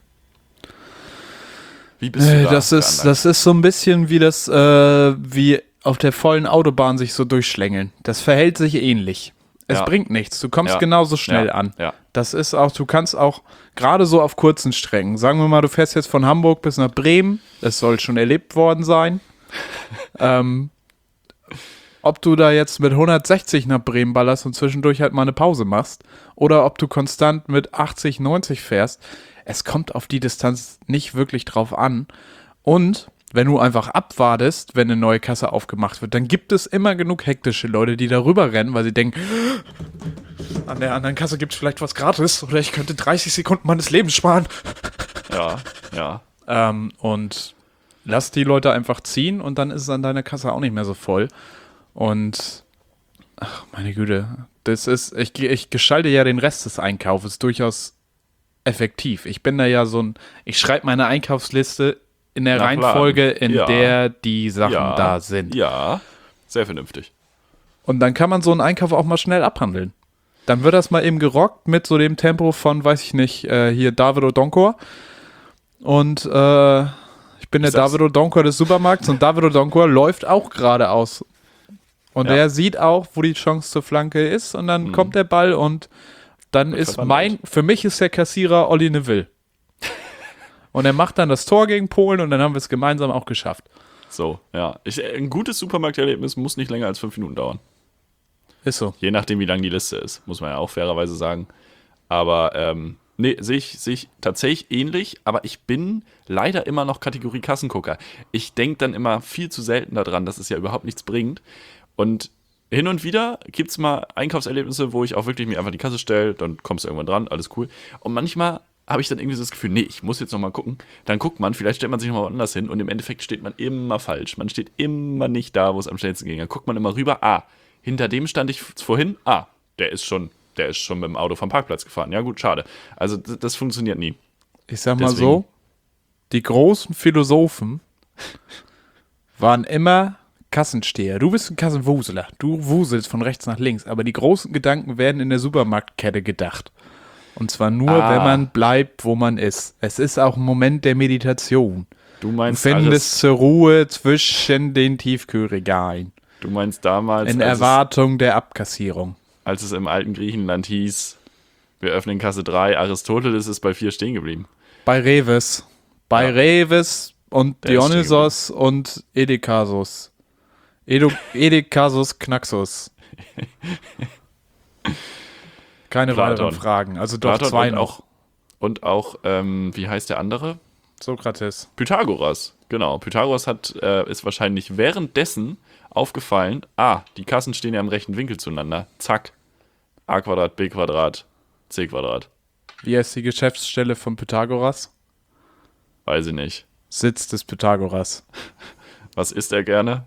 Wie bist du da? Das ist so ein bisschen wie wie auf der vollen Autobahn sich so durchschlängeln. Das verhält sich ähnlich. Es bringt nichts. Du kommst genauso schnell an. Ja. Das ist auch, du kannst auch gerade so auf kurzen Strecken, sagen wir mal, du fährst jetzt von Hamburg bis nach Bremen, es soll schon erlebt worden sein. Ob du da jetzt mit 160 nach Bremen ballerst und zwischendurch halt mal eine Pause machst oder ob du konstant mit 80, 90 fährst, es kommt auf die Distanz nicht wirklich drauf an. Und wenn du einfach abwartest, wenn eine neue Kasse aufgemacht wird, dann gibt es immer genug hektische Leute, die darüber rennen, weil sie denken, an der anderen Kasse gibt es vielleicht was gratis oder ich könnte 30 Sekunden meines Lebens sparen. Ja. Und lass die Leute einfach ziehen und dann ist es an deiner Kasse auch nicht mehr so voll. Und, ach meine Güte, ich gestalte ja den Rest des Einkaufes durchaus effektiv. Ich bin da ja ich schreibe meine Einkaufsliste in der Reihenfolge, in der die Sachen da sind. Ja, sehr vernünftig. Und dann kann man so einen Einkauf auch mal schnell abhandeln. Dann wird das mal eben gerockt mit so dem Tempo von, weiß ich nicht, hier David Odonkor. Und ich bin der David Odonkor des Supermarkts und David Odonkor läuft auch geradeaus. Und er sieht auch, wo die Chance zur Flanke ist und dann kommt der Ball und dann ist für mich ist der Kassierer Olli Neville. Und er macht dann das Tor gegen Polen und dann haben wir es gemeinsam auch geschafft. So, ja. Ein gutes Supermarkterlebnis muss nicht länger als 5 Minuten dauern. Ist so. Je nachdem, wie lang die Liste ist, muss man ja auch fairerweise sagen. Aber, sehe ich tatsächlich ähnlich, aber ich bin leider immer noch Kategorie Kassengucker. Ich denke dann immer viel zu selten daran, dass es ja überhaupt nichts bringt. Und hin und wieder gibt es mal Einkaufserlebnisse, wo ich auch wirklich mir einfach die Kasse stelle, dann kommst du irgendwann dran, alles cool. Und manchmal habe ich dann irgendwie so das Gefühl, nee, ich muss jetzt nochmal gucken. Dann guckt man, vielleicht stellt man sich nochmal woanders hin und im Endeffekt steht man immer falsch. Man steht immer nicht da, wo es am schnellsten ging. Dann guckt man immer rüber, hinter dem stand ich vorhin, der ist schon mit dem Auto vom Parkplatz gefahren. Ja gut, schade. Also das funktioniert nie. Ich sag mal so, die großen Philosophen waren immer Kassensteher. Du bist ein Kassenwuseler. Du wuselst von rechts nach links. Aber die großen Gedanken werden in der Supermarktkette gedacht. Und zwar nur, wenn man bleibt, wo man ist. Es ist auch ein Moment der Meditation. Du meinst findest zur Ruhe zwischen den Tiefkühlregalen. Du meinst damals... In Erwartung der Abkassierung. Als es im alten Griechenland hieß, wir öffnen Kasse 3, Aristoteles ist bei 4 stehen geblieben. Bei Reves. Reves und Dionysos und Edekasus. Edekasus Knaxus. Keine weiteren Fragen. Also doch Platon 2 noch. Und auch, wie heißt der andere? Sokrates. Pythagoras, genau. Pythagoras ist wahrscheinlich währenddessen aufgefallen, die Kassen stehen ja im rechten Winkel zueinander. Zack. A Quadrat, B Quadrat, C Quadrat. Wie heißt die Geschäftsstelle von Pythagoras? Weiß ich nicht. Sitz des Pythagoras. Was isst er gerne?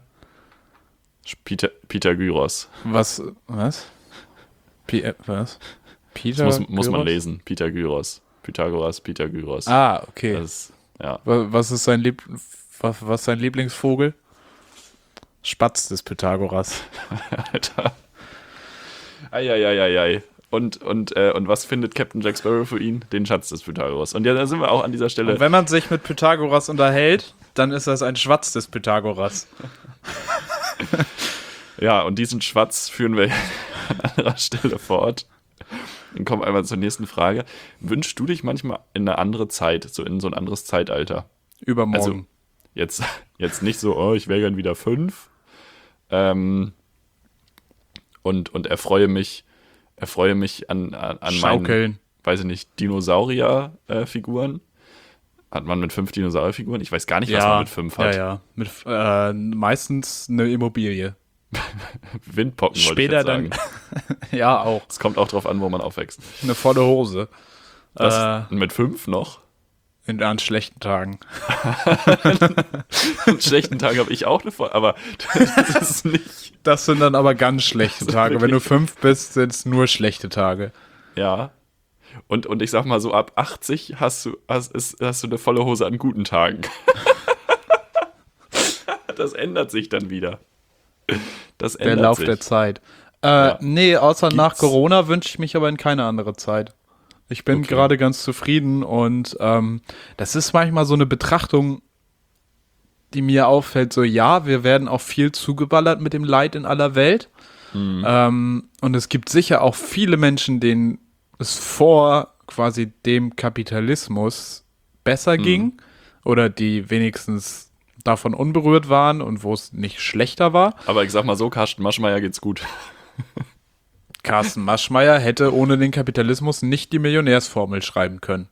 Pythagoras. Was? Was? Das muss man lesen. Pythagoras. Pythagoras. Okay. Ja. Was ist sein Lieblingsvogel? Spatz des Pythagoras. Alter. Eieieiei. Und was findet Captain Jack Sparrow für ihn? Den Schatz des Pythagoras. Und ja, da sind wir auch an dieser Stelle. Und wenn man sich mit Pythagoras unterhält, dann ist das ein Schwatz des Pythagoras. Ja, und diesen Schwatz führen wir an anderer Stelle fort. Dann kommen wir einmal zur nächsten Frage. Wünschst du dich manchmal in eine andere Zeit, so in so ein anderes Zeitalter? Übermorgen. Also jetzt nicht so, oh, ich wäre gern wieder 5. Und erfreue mich an Schaukeln. meinen, weiß ich nicht, Dinosaurier-Figuren. Hat man mit 5 Dinosaurierfiguren? Ich weiß gar nicht, was man mit 5 hat. Ja. Meistens eine Immobilie. Windpocken Später wollte ich jetzt dann. Ja, auch. Es kommt auch drauf an, wo man aufwächst. Eine volle Hose. Mit 5 noch? An schlechten Tagen. An schlechten Tagen habe ich auch eine volle, aber das ist nicht. Das sind dann aber ganz schlechte Tage. Wenn du 5 bist, sind es nur schlechte Tage. Ja. Und ich sag mal so, ab 80 hast du eine volle Hose an guten Tagen. Das ändert sich dann wieder. Der Lauf der Zeit. Nee, außer nach Corona wünsche ich mich aber in keine andere Zeit. Ich bin gerade ganz zufrieden und das ist manchmal so eine Betrachtung, die mir auffällt, so ja, wir werden auch viel zugeballert mit dem Leid in aller Welt. Und es gibt sicher auch viele Menschen, denen es vor quasi dem Kapitalismus besser ging oder die wenigstens davon unberührt waren und wo es nicht schlechter war. Aber ich sag mal so, Carsten Maschmeyer geht's gut. Carsten Maschmeyer hätte ohne den Kapitalismus nicht die Millionärsformel schreiben können.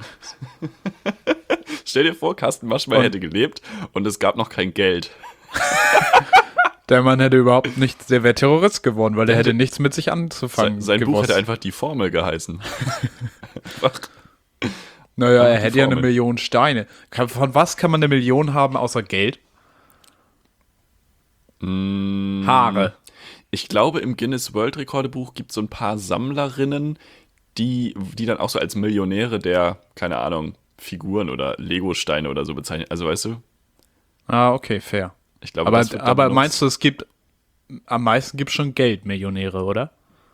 Stell dir vor, Carsten Maschmeyer hätte gelebt und es gab noch kein Geld. Der Mann hätte überhaupt nichts, der wäre Terrorist geworden, weil der hätte nichts mit sich anzufangen. Sein Buch hätte einfach die Formel geheißen. Naja, er hätte ja 1 Million Steine. Von was kann man 1 Million haben außer Geld? Haare. Ich glaube, im Guinness-World-Rekordebuch gibt es so ein paar Sammlerinnen, die dann auch so als Millionäre der, keine Ahnung, Figuren oder Lego-Steine oder so bezeichnen. Also, weißt du? Ah, okay, fair. Ich glaube, aber meinst du, am meisten gibt es schon Geldmillionäre, oder?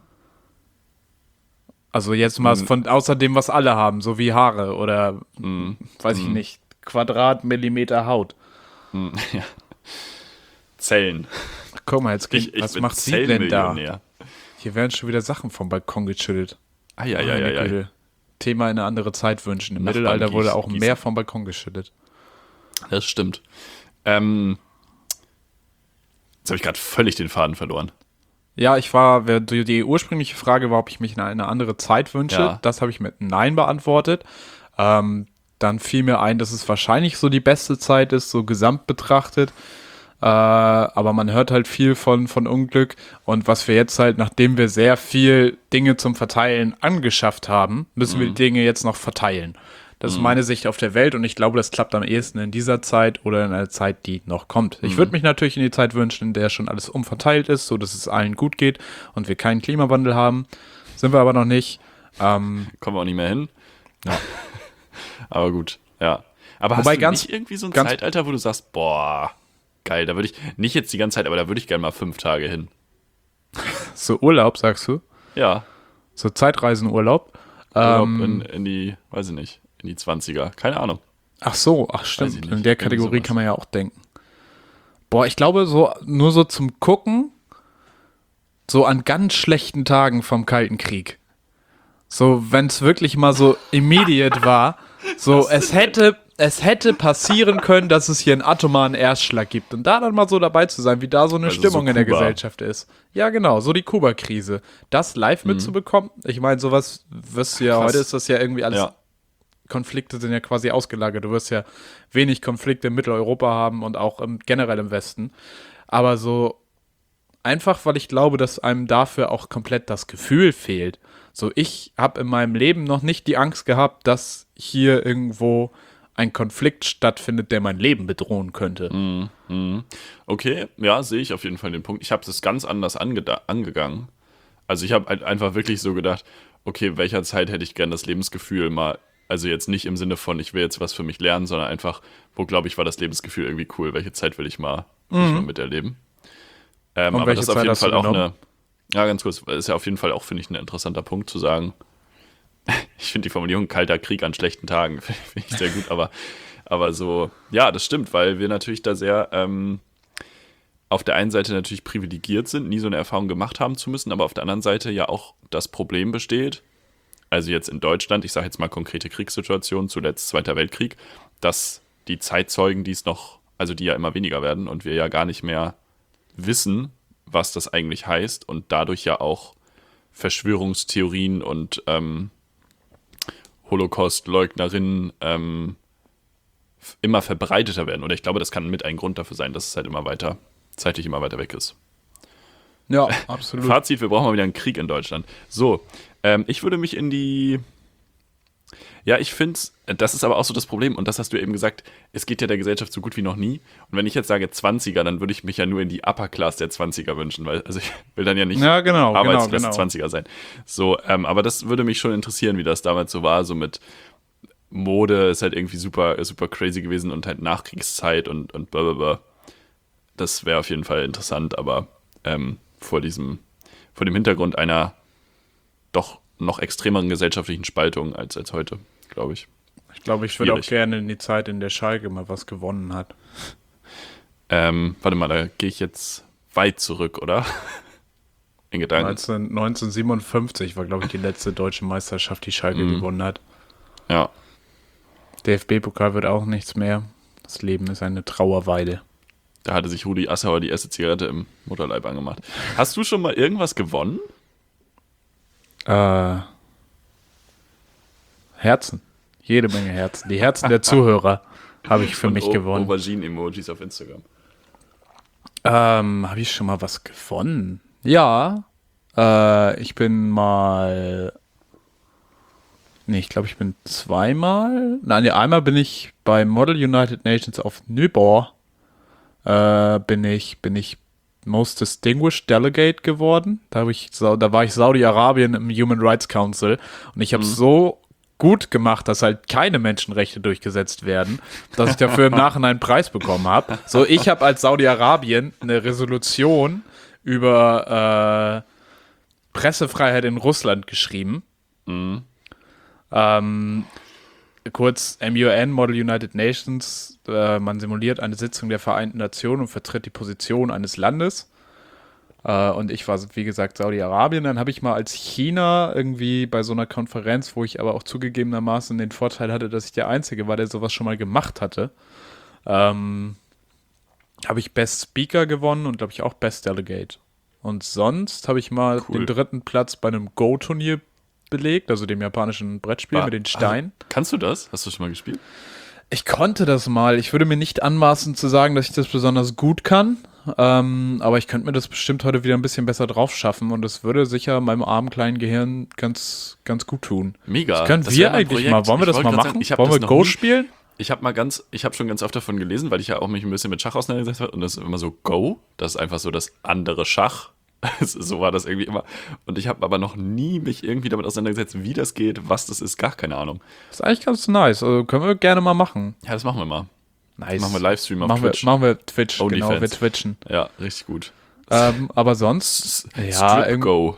Also jetzt mal außer dem, was alle haben, so wie Haare oder, weiß ich nicht, Quadratmillimeter Haut. Ja. Zellen. Guck mal, jetzt was macht sie denn da? Hier werden schon wieder Sachen vom Balkon geschüttet. Ja. Thema in eine andere Zeit wünschen. Im Mittelalter wurde auch mehr vom Balkon geschüttet. Das stimmt. Jetzt habe ich gerade völlig den Faden verloren. Ja, die ursprüngliche Frage war, ob ich mich in eine andere Zeit wünsche. Ja. Das habe ich mit Nein beantwortet. Dann fiel mir ein, dass es wahrscheinlich so die beste Zeit ist, so gesamt betrachtet. Aber man hört halt viel von Unglück. Und was wir jetzt halt, nachdem wir sehr viel Dinge zum Verteilen angeschafft haben, müssen wir die Dinge jetzt noch verteilen. Das ist meine Sicht auf der Welt und ich glaube, das klappt am ehesten in dieser Zeit oder in einer Zeit, die noch kommt. Ich würde mich natürlich in die Zeit wünschen, in der schon alles umverteilt ist, so dass es allen gut geht und wir keinen Klimawandel haben. Sind wir aber noch nicht. Kommen wir auch nicht mehr hin. Ja. Aber gut, ja. Aber hast du nicht irgendwie so ein Zeitalter, wo du sagst, boah, geil, da würde ich, nicht jetzt die ganze Zeit, aber da würde ich gerne mal 5 Tage hin. So Urlaub, sagst du? Ja. So Zeitreisenurlaub? Urlaub in die, weiß ich nicht, in die 20er. Keine Ahnung. Ach stimmt. In der Kategorie kann man ja auch denken. Boah, ich glaube, so nur so zum Gucken, so an ganz schlechten Tagen vom Kalten Krieg. So, wenn es wirklich mal so immediate war, so es hätte passieren können, dass es hier einen atomaren Erstschlag gibt. Und da dann mal so dabei zu sein, wie da so eine Stimmung so in der Gesellschaft ist. Ja, genau, so die Kuba-Krise. Das live mitzubekommen, ich meine, sowas wirst du ja, heute ist das ja irgendwie alles, Konflikte sind ja quasi ausgelagert. Du wirst ja wenig Konflikte in Mitteleuropa haben und auch generell im Westen. Aber so einfach, weil ich glaube, dass einem dafür auch komplett das Gefühl fehlt. So, ich habe in meinem Leben noch nicht die Angst gehabt, dass hier irgendwo ein Konflikt stattfindet, der mein Leben bedrohen könnte. Okay, ja, sehe ich auf jeden Fall den Punkt. Ich habe das ganz anders angegangen. Also ich habe halt einfach wirklich so gedacht, okay, welcher Zeit hätte ich gern das Lebensgefühl mal, also jetzt nicht im Sinne von, ich will jetzt was für mich lernen, sondern einfach, wo glaube ich, war das Lebensgefühl irgendwie cool, welche Zeit will ich mal miterleben. Aber das ist auf jeden Fall auch eine, ja ganz kurz, ist ja auf jeden Fall auch, finde ich, ein interessanter Punkt zu sagen. Ich finde die Formulierung kalter Krieg an schlechten Tagen, finde ich sehr gut, aber so, ja, das stimmt, weil wir natürlich da sehr auf der einen Seite natürlich privilegiert sind, nie so eine Erfahrung gemacht haben zu müssen, aber auf der anderen Seite ja auch das Problem besteht, also jetzt in Deutschland, ich sage jetzt mal konkrete Kriegssituationen, zuletzt Zweiter Weltkrieg, dass die Zeitzeugen, die ja immer weniger werden und wir ja gar nicht mehr wissen, was das eigentlich heißt und dadurch ja auch Verschwörungstheorien und Holocaust-Leugnerinnen immer verbreiteter werden. Oder ich glaube, das kann mit ein Grund dafür sein, dass es halt zeitlich immer weiter weg ist. Ja, absolut. Fazit, wir brauchen mal wieder einen Krieg in Deutschland. So, ich würde mich ich finde es, das ist aber auch so das Problem, und das hast du eben gesagt, es geht ja der Gesellschaft so gut wie noch nie. Und wenn ich jetzt sage 20er, dann würde ich mich ja nur in die Upper Class der 20er wünschen, weil, also ich will dann ja nicht Arbeitsklasse 20er sein. So, aber das würde mich schon interessieren, wie das damals so war, so mit Mode ist halt irgendwie super, super crazy gewesen und halt Nachkriegszeit und blablabla. Das wäre auf jeden Fall interessant, aber vor dem Hintergrund einer doch noch extremeren gesellschaftlichen Spaltung als heute, glaube ich. Ich glaube, ich würde auch gerne in die Zeit, in der Schalke mal was gewonnen hat. Warte mal, da gehe ich jetzt weit zurück, oder? In Gedanken. 1957 war, glaube ich, die letzte deutsche Meisterschaft, die Schalke gewonnen hat. Ja. DFB-Pokal wird auch nichts mehr. Das Leben ist eine Trauerweide. Da hatte sich Rudi Assauer die erste Zigarette im Mutterleib angemacht. Hast du schon mal irgendwas gewonnen? Herzen. Jede Menge Herzen. Die Herzen der Zuhörer habe ich für mich gewonnen. Aubergine-Emojis auf Instagram. Habe ich schon mal was gewonnen? Ja. Ich bin mal... Nee, ich glaube, ich bin zweimal... Nein, einmal bin ich bei Model United Nations auf Nybor. Bin ich Most Distinguished Delegate geworden. Da war ich Saudi-Arabien im Human Rights Council und ich habe so gut gemacht, dass halt keine Menschenrechte durchgesetzt werden, dass ich dafür im Nachhinein einen Preis bekommen habe. So, ich habe als Saudi-Arabien eine Resolution über Pressefreiheit in Russland geschrieben. Kurz MUN, Model United Nations, man simuliert eine Sitzung der Vereinten Nationen und vertritt die Position eines Landes. Und ich war, wie gesagt, Saudi-Arabien. Dann habe ich mal als China irgendwie bei so einer Konferenz, wo ich aber auch zugegebenermaßen den Vorteil hatte, dass ich der Einzige war, der sowas schon mal gemacht hatte, habe ich Best Speaker gewonnen und, glaube ich, auch Best Delegate. Und sonst habe ich mal den 3. Platz bei einem Go-Turnier belegt, also dem japanischen Brettspiel mit den Steinen. Kannst du das? Hast du schon mal gespielt? Ich konnte das mal. Ich würde mir nicht anmaßen zu sagen, dass ich das besonders gut kann, aber ich könnte mir das bestimmt heute wieder ein bisschen besser drauf schaffen und es würde sicher meinem armen kleinen Gehirn ganz, ganz gut tun. Mega. Das können wir eigentlich mal. Wollen wir das mal machen? Wollen wir Go spielen? Ich habe schon ganz oft davon gelesen, weil ich ja auch mich ein bisschen mit Schach auseinandergesetzt habe und das ist immer so Go, das ist einfach so das andere Schach. So war das irgendwie immer. Und ich habe aber noch nie mich irgendwie damit auseinandergesetzt, wie das geht, was das ist, gar keine Ahnung. Das ist eigentlich ganz nice. Also können wir gerne mal machen. Ja, das machen wir mal. Nice. Machen wir Livestream auf Twitch. Machen wir Twitch, Only genau, Fans. wir twitchen. Ja, richtig gut. Aber sonst... Strip Go.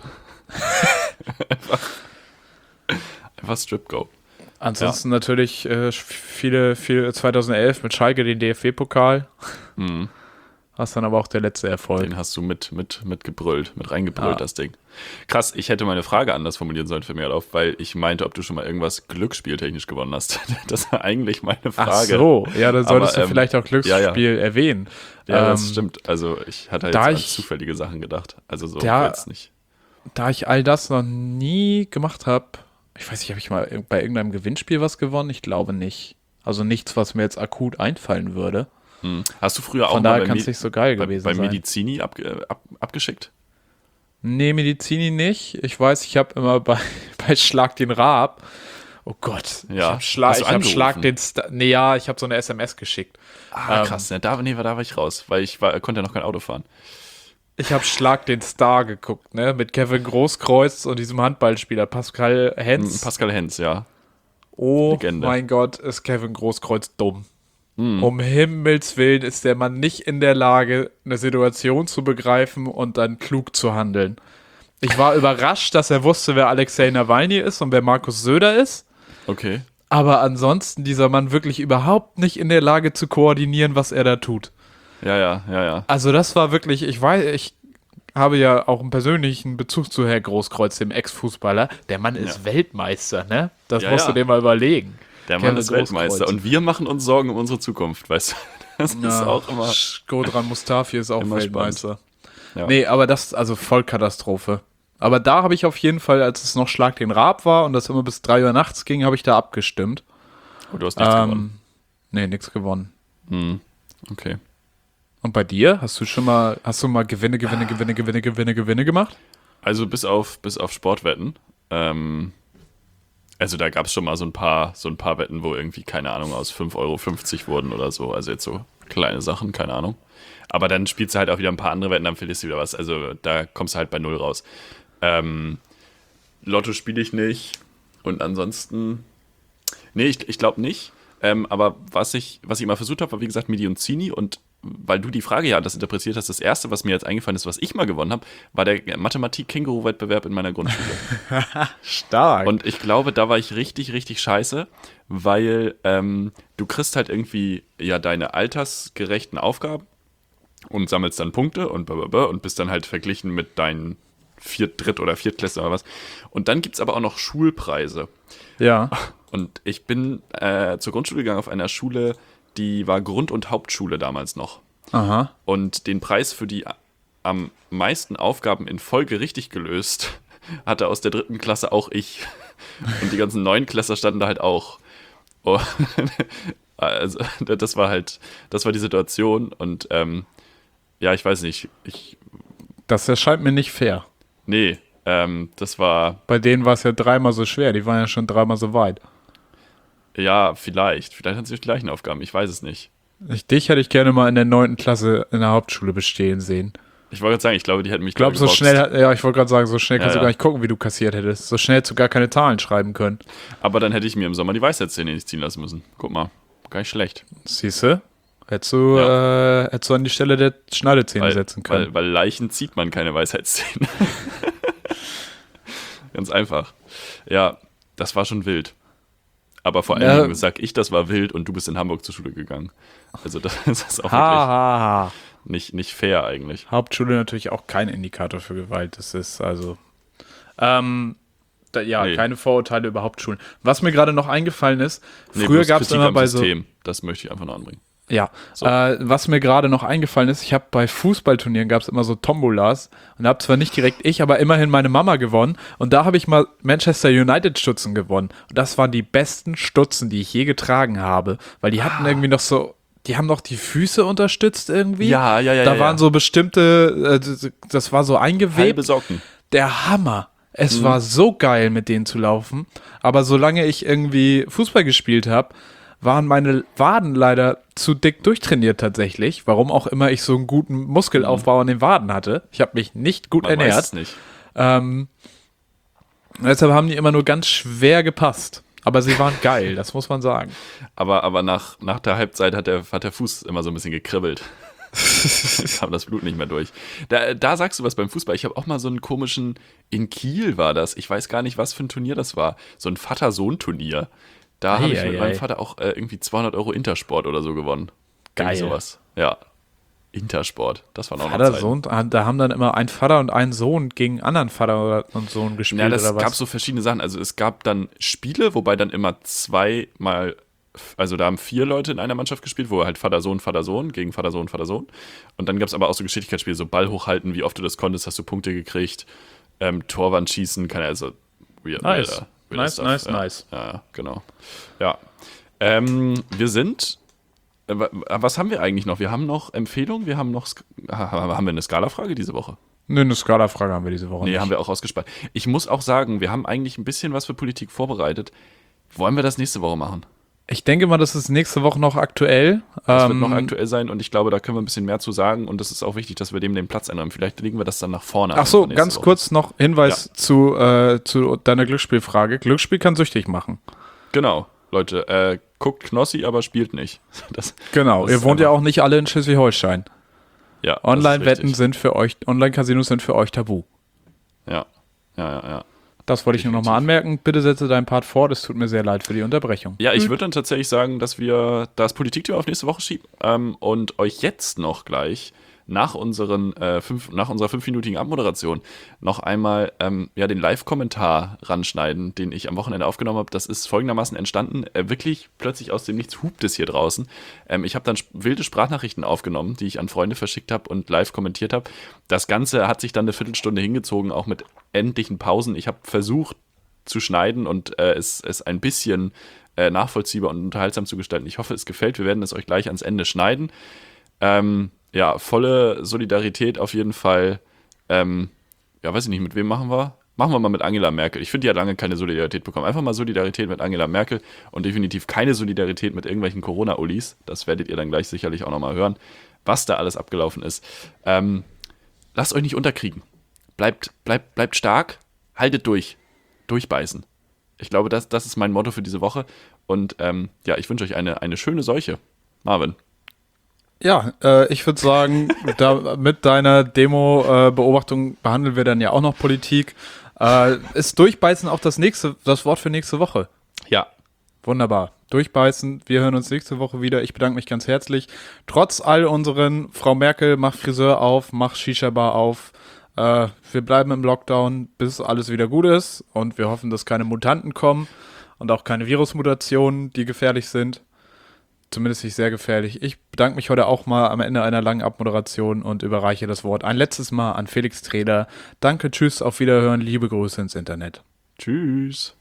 Einfach Strip Go. Ansonsten natürlich viel 2011 mit Schalke den DFB-Pokal. Was dann aber auch der letzte Erfolg. Den hast du mit reingebrüllt, das Ding. Krass, ich hätte meine Frage anders formulieren sollen für Meerlauf, weil ich meinte, ob du schon mal irgendwas glücksspieltechnisch gewonnen hast. Das war eigentlich meine Frage. Ach so, ja, dann solltest du vielleicht auch Glücksspiel erwähnen. Ja, das stimmt. Also ich hatte jetzt an zufällige Sachen gedacht. Also so jetzt nicht. Da ich all das noch nie gemacht habe, ich weiß nicht, habe ich mal bei irgendeinem Gewinnspiel was gewonnen? Ich glaube nicht. Also nichts, was mir jetzt akut einfallen würde. Hast du früher auch mal bei Medizini abgeschickt? Nee, Medizini nicht. Ich weiß, ich habe immer bei Schlag den Raab. Oh Gott. Ja. Ich habe Schlag den Nee, ja, ich habe so eine SMS geschickt. Krass. Da war ich raus, weil konnte ja noch kein Auto fahren. Ich habe Schlag den Star geguckt, ne? Mit Kevin Großkreuz und diesem Handballspieler Pascal Hens. Pascal Hens, ja. Oh Legende. Mein Gott, ist Kevin Großkreuz dumm. Um Himmels Willen ist der Mann nicht in der Lage, eine Situation zu begreifen und dann klug zu handeln. Ich war überrascht, dass er wusste, wer Alexei Nawalny ist und wer Markus Söder ist. Okay. Aber ansonsten dieser Mann wirklich überhaupt nicht in der Lage zu koordinieren, was er da tut. Ja. Also das war wirklich, habe ja auch einen persönlichen Bezug zu Herr Großkreuz, dem Ex-Fußballer. Der Mann ist Weltmeister, ne? Das musst du dir mal überlegen. Der Mann ist Weltmeister und wir machen uns Sorgen um unsere Zukunft, weißt du? Das ist auch immer... Godran Mustafi ist auch Weltmeister. Ja. Nee, aber das ist also Vollkatastrophe. Aber da habe ich auf jeden Fall, als es noch Schlag den Raab war und das immer bis 3 Uhr nachts ging, habe ich da abgestimmt. Oh, du hast nichts gewonnen? Nee, nichts gewonnen. Okay. Und bei dir? Hast du mal Gewinne gemacht? Also bis auf Sportwetten. Also da gab es schon mal so ein paar Wetten, wo irgendwie, keine Ahnung, aus 5,50 Euro wurden oder so. Also jetzt so kleine Sachen, keine Ahnung. Aber dann spielst du halt auch wieder ein paar andere Wetten, dann verlierst du wieder was. Also da kommst du halt bei 0 raus. Lotto spiele ich nicht. Und ansonsten, nee, ich glaube nicht. Aber was ich immer versucht habe, war wie gesagt Midi und Zini. Und weil du die Frage ja anders interpretiert hast, das erste, was mir jetzt eingefallen ist, was ich mal gewonnen habe, war der Mathematik-Känguru-Wettbewerb in meiner Grundschule. Stark. Und ich glaube, da war ich richtig, richtig scheiße, weil du kriegst halt irgendwie ja deine altersgerechten Aufgaben und sammelst dann Punkte und bist dann halt verglichen mit deinen Dritt- oder Viertklässlern oder was. Und dann gibt es aber auch noch Schulpreise. Ja. Und ich bin zur Grundschule gegangen auf einer Schule, die war Grund- und Hauptschule damals noch. Aha. Und den Preis für die am meisten Aufgaben in Folge richtig gelöst hatte aus der 3. Klasse auch ich. Und die ganzen 9-Klässler standen da halt auch. Oh, also das war die Situation. Und ja, ich weiß nicht. Das erscheint mir nicht fair. Nee, das war... Bei denen war es ja 3-mal so schwer. Die waren ja schon 3-mal so weit. Ja, vielleicht. Vielleicht hatten sie die gleichen Aufgaben. Ich weiß es nicht. Dich hätte ich gerne mal in der 9. Klasse in der Hauptschule bestehen sehen. Ich wollte gerade sagen, ich glaube, die hätten mich ich wollte gerade sagen, so schnell kannst du gar nicht gucken, wie du kassiert hättest. So schnell hättest du gar keine Zahlen schreiben können. Aber dann hätte ich mir im Sommer die Weisheitszähne nicht ziehen lassen müssen. Guck mal, gar nicht schlecht. Siehst du? Hättest du an die Stelle der Schneidezähne setzen können. Weil Leichen zieht man keine Weisheitszähne. Ganz einfach. Ja, das war schon wild. Aber vor allen Dingen sag ich, das war wild und du bist in Hamburg zur Schule gegangen. Also das ist auch wirklich nicht fair eigentlich. Hauptschule natürlich auch kein Indikator für Gewalt. Das ist also keine Vorurteile über Hauptschulen. Was mir gerade noch eingefallen ist, früher gab es immer bei System. Das möchte ich einfach noch anbringen. Ja, so. Was mir gerade noch eingefallen ist, ich habe bei Fußballturnieren gab es immer so Tombolas und da habe zwar nicht direkt ich, aber immerhin meine Mama gewonnen und da habe ich mal Manchester United Stutzen gewonnen und das waren die besten Stutzen, die ich je getragen habe, weil die hatten irgendwie noch so, die haben noch die Füße unterstützt irgendwie. Ja. Da waren so bestimmte, das war so eingewebt. Halbe Socken. Der Hammer. Es war so geil, mit denen zu laufen, aber solange ich irgendwie Fußball gespielt habe, waren meine Waden leider zu dick durchtrainiert tatsächlich. Warum auch immer ich so einen guten Muskelaufbau an den Waden hatte. Ich habe mich nicht gut ernährt. Weiß es nicht. Deshalb haben die immer nur ganz schwer gepasst. Aber sie waren geil, das muss man sagen. Aber nach der Halbzeit hat der Fuß immer so ein bisschen gekribbelt. Kam das Blut nicht mehr durch. Da sagst du was beim Fußball. Ich habe auch mal so einen komischen, in Kiel war das. Ich weiß gar nicht, was für ein Turnier das war. So ein Vater-Sohn-Turnier. Da habe ich mit meinem Vater auch irgendwie 200 Euro Intersport oder so gewonnen. Geil. Sowas. Ja. Intersport. Das war noch Vater, Sohn, da haben dann immer ein Vater und ein Sohn gegen anderen Vater und Sohn gespielt. Ja, das oder was? gab so verschiedene Sachen. Also es gab dann Spiele, wobei dann immer also da haben 4 Leute in einer Mannschaft gespielt, wo halt Vater, Sohn gegen Vater, Sohn. Und dann gab es aber auch so Geschicklichkeitsspiele, so Ball hochhalten, wie oft du das konntest, hast du Punkte gekriegt. Torwand schießen, Nice. Ja, genau. Ja. Wir sind. Was haben wir eigentlich noch? Wir haben noch Empfehlungen, wir haben noch. Haben wir eine Skala-Frage diese Woche? Nö, eine Skala-Frage haben wir diese Woche nicht. Nee, haben wir auch ausgespart. Ich muss auch sagen, wir haben eigentlich ein bisschen was für Politik vorbereitet. Wollen wir das nächste Woche machen? Ich denke mal, das ist nächste Woche noch aktuell. Das wird noch aktuell sein und ich glaube, da können wir ein bisschen mehr zu sagen und es ist auch wichtig, dass wir dem den Platz ändern. Vielleicht legen wir das dann nach vorne. Ach so, ganz kurz noch Hinweis zu deiner Glücksspielfrage. Glücksspiel kann süchtig machen. Genau, Leute, guckt Knossi, aber spielt nicht. Genau, ihr wohnt ja auch nicht alle in Schleswig-Holstein. Ja, Online-Wetten sind für euch, Online-Casinos sind für euch tabu. Ja. Das wollte ich nur nochmal anmerken. Bitte setze deinen Part fort. Es tut mir sehr leid für die Unterbrechung. Ja, ich würde dann tatsächlich sagen, dass wir das Politikthema auf nächste Woche schieben und euch jetzt noch gleich nach unserer 5-minütigen Abmoderation noch einmal den Live-Kommentar ranschneiden, den ich am Wochenende aufgenommen habe. Das ist folgendermaßen entstanden. Wirklich plötzlich aus dem Nichts hupt es hier draußen. Ich habe dann wilde Sprachnachrichten aufgenommen, die ich an Freunde verschickt habe und live kommentiert habe. Das Ganze hat sich dann eine Viertelstunde hingezogen, auch mit endlichen Pausen. Ich habe versucht zu schneiden und es ein bisschen nachvollziehbar und unterhaltsam zu gestalten. Ich hoffe, es gefällt. Wir werden es euch gleich ans Ende schneiden. Volle Solidarität auf jeden Fall. Weiß ich nicht, mit wem machen wir? Machen wir mal mit Angela Merkel. Ich finde, die hat lange keine Solidarität bekommen. Einfach mal Solidarität mit Angela Merkel und definitiv keine Solidarität mit irgendwelchen Corona-Ulis. Das werdet ihr dann gleich sicherlich auch nochmal hören, was da alles abgelaufen ist. Lasst euch nicht unterkriegen. Bleibt stark, haltet durch. Durchbeißen. Ich glaube, das ist mein Motto für diese Woche. Und ich wünsche euch eine schöne Seuche. Marvin. Ja, ich würde sagen, mit deiner Demo-Beobachtung behandeln wir dann ja auch noch Politik. Ist Durchbeißen auch das Wort für nächste Woche? Ja. Wunderbar. Durchbeißen. Wir hören uns nächste Woche wieder. Ich bedanke mich ganz herzlich. Trotz all unseren Frau Merkel, mach Friseur auf, mach Shisha-Bar auf. Wir bleiben im Lockdown, bis alles wieder gut ist. Und wir hoffen, dass keine Mutanten kommen und auch keine Virusmutationen, die gefährlich sind. Zumindest nicht sehr gefährlich. Ich bedanke mich heute auch mal am Ende einer langen Abmoderation und überreiche das Wort ein letztes Mal an Felix Treder. Danke, tschüss, auf Wiederhören, liebe Grüße ins Internet. Tschüss.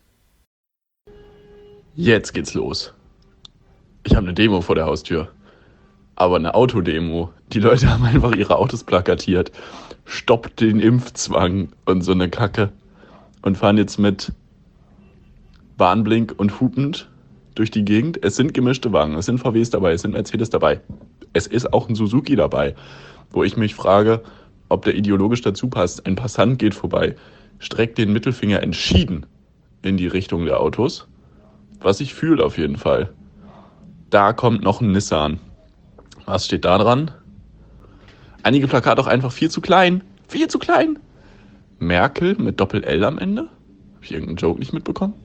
Jetzt geht's los. Ich habe eine Demo vor der Haustür. Aber eine Autodemo. Die Leute haben einfach ihre Autos plakatiert. Stoppt den Impfzwang und so eine Kacke. Und fahren jetzt mit Warnblink und hupend durch die Gegend. Es sind gemischte Wagen, es sind VWs dabei, es sind Mercedes dabei. Es ist auch ein Suzuki dabei, wo ich mich frage, ob der ideologisch dazu passt. Ein Passant geht vorbei, streckt den Mittelfinger entschieden in die Richtung der Autos. Was ich fühle auf jeden Fall. Da kommt noch ein Nissan. Was steht da dran? Einige Plakate auch einfach viel zu klein. Viel zu klein. Merkel mit Doppel-L am Ende? Habe ich irgendeinen Joke nicht mitbekommen?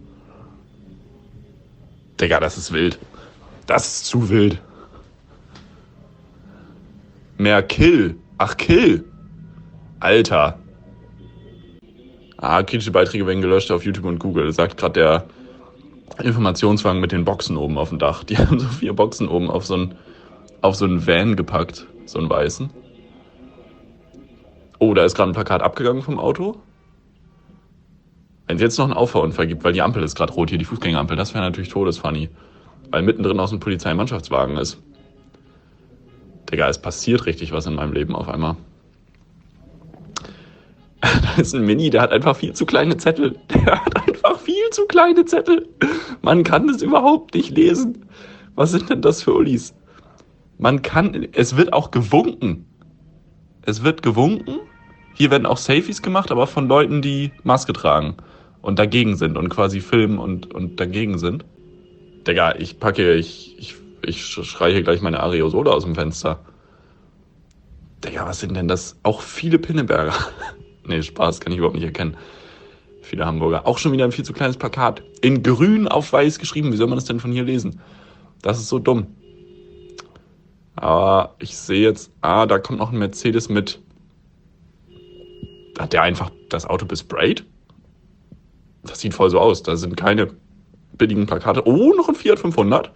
Digga, das ist wild. Das ist zu wild. Merkel. Ach, Kill. Alter. Kritische Beiträge werden gelöscht auf YouTube und Google. Sagt gerade der Informationswagen mit den Boxen oben auf dem Dach. Die haben so 4 Boxen oben auf so einen Van gepackt. So einen weißen. Oh, da ist gerade ein Plakat abgegangen vom Auto. Wenn es jetzt noch einen Auffahrunfall gibt, weil die Ampel ist gerade rot hier, die Fußgängerampel, das wäre natürlich todesfunny. Weil mittendrin auch so ein Polizeimannschaftswagen ist. Digga, es passiert richtig was in meinem Leben auf einmal. Da ist ein Mini, der hat einfach viel zu kleine Zettel. Man kann das überhaupt nicht lesen. Was sind denn das für Ullis? Es wird auch gewunken. Hier werden auch Selfies gemacht, aber von Leuten, die Maske tragen und dagegen sind und quasi filmen und dagegen sind. Digga, ich schreie hier gleich meine Aerosole aus dem Fenster. Digga, was sind denn das? Auch viele Pinneberger. Nee, Spaß, kann ich überhaupt nicht erkennen. Viele Hamburger. Auch schon wieder ein viel zu kleines Plakat. In grün auf weiß geschrieben. Wie soll man das denn von hier lesen? Das ist so dumm. Aber ich sehe jetzt, da kommt noch ein Mercedes mit. Hat der einfach das Auto besprayt? Das sieht voll so aus. Da sind keine billigen Plakate. Oh, noch ein Fiat 500.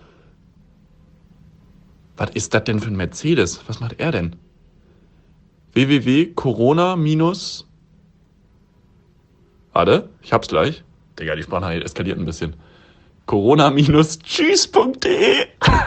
Was ist das denn für ein Mercedes? Was macht er denn? www.corona- Warte, ich hab's gleich. Digga, die Sprachnachricht eskaliert ein bisschen. corona-tschüss.de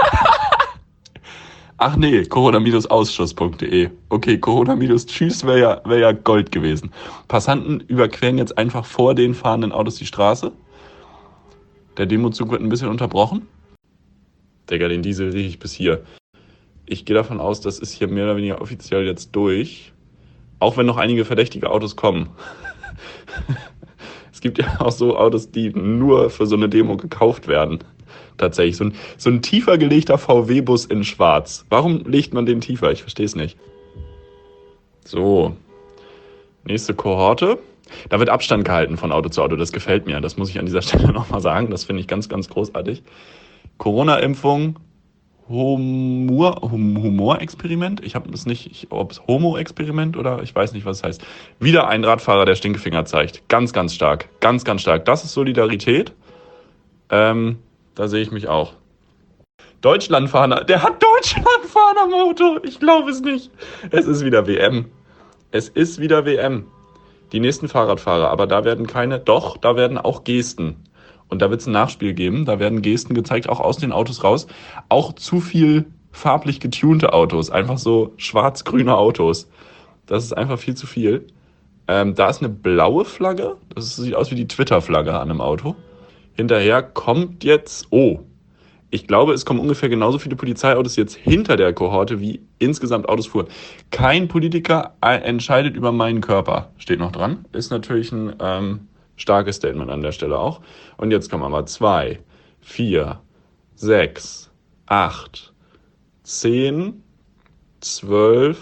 Ach nee, corona-ausschuss.de. Okay, corona-tschüss wäre ja Gold gewesen. Passanten überqueren jetzt einfach vor den fahrenden Autos die Straße. Der Demozug wird ein bisschen unterbrochen. Digga, den Diesel rieche ich bis hier. Ich gehe davon aus, das ist hier mehr oder weniger offiziell jetzt durch. Auch wenn noch einige verdächtige Autos kommen. Es gibt ja auch so Autos, die nur für so eine Demo gekauft werden. Tatsächlich. So ein tiefer gelegter VW-Bus in schwarz. Warum legt man den tiefer? Ich verstehe es nicht. So. Nächste Kohorte. Da wird Abstand gehalten von Auto zu Auto. Das gefällt mir. Das muss ich an dieser Stelle nochmal sagen. Das finde ich ganz, ganz großartig. Corona-Impfung Humorexperiment. Ich habe es nicht, ob es Homo-Experiment oder ich weiß nicht, was es heißt. Wieder ein Radfahrer, der Stinkefinger zeigt. Ganz, ganz stark. Ganz, ganz stark. Das ist Solidarität. Da sehe ich mich auch. Deutschlandfahner. Der hat Deutschlandfahner am Auto. Ich glaube es nicht. Es ist wieder WM. Es ist wieder WM. Die nächsten Fahrradfahrer. Aber da werden da werden auch Gesten. Und da wird es ein Nachspiel geben. Da werden Gesten gezeigt, auch aus den Autos raus. Auch zu viel farblich getunte Autos. Einfach so schwarz-grüne Autos. Das ist einfach viel zu viel. Da ist eine blaue Flagge. Das sieht aus wie die Twitter-Flagge an einem Auto. Hinterher kommt jetzt... Oh, ich glaube, es kommen ungefähr genauso viele Polizeiautos jetzt hinter der Kohorte, wie insgesamt Autos fuhren. Kein Politiker entscheidet über meinen Körper. Steht noch dran. Ist natürlich ein starkes Statement an der Stelle auch. Und jetzt kommen aber 2, 4, 6, 8, 10, 12.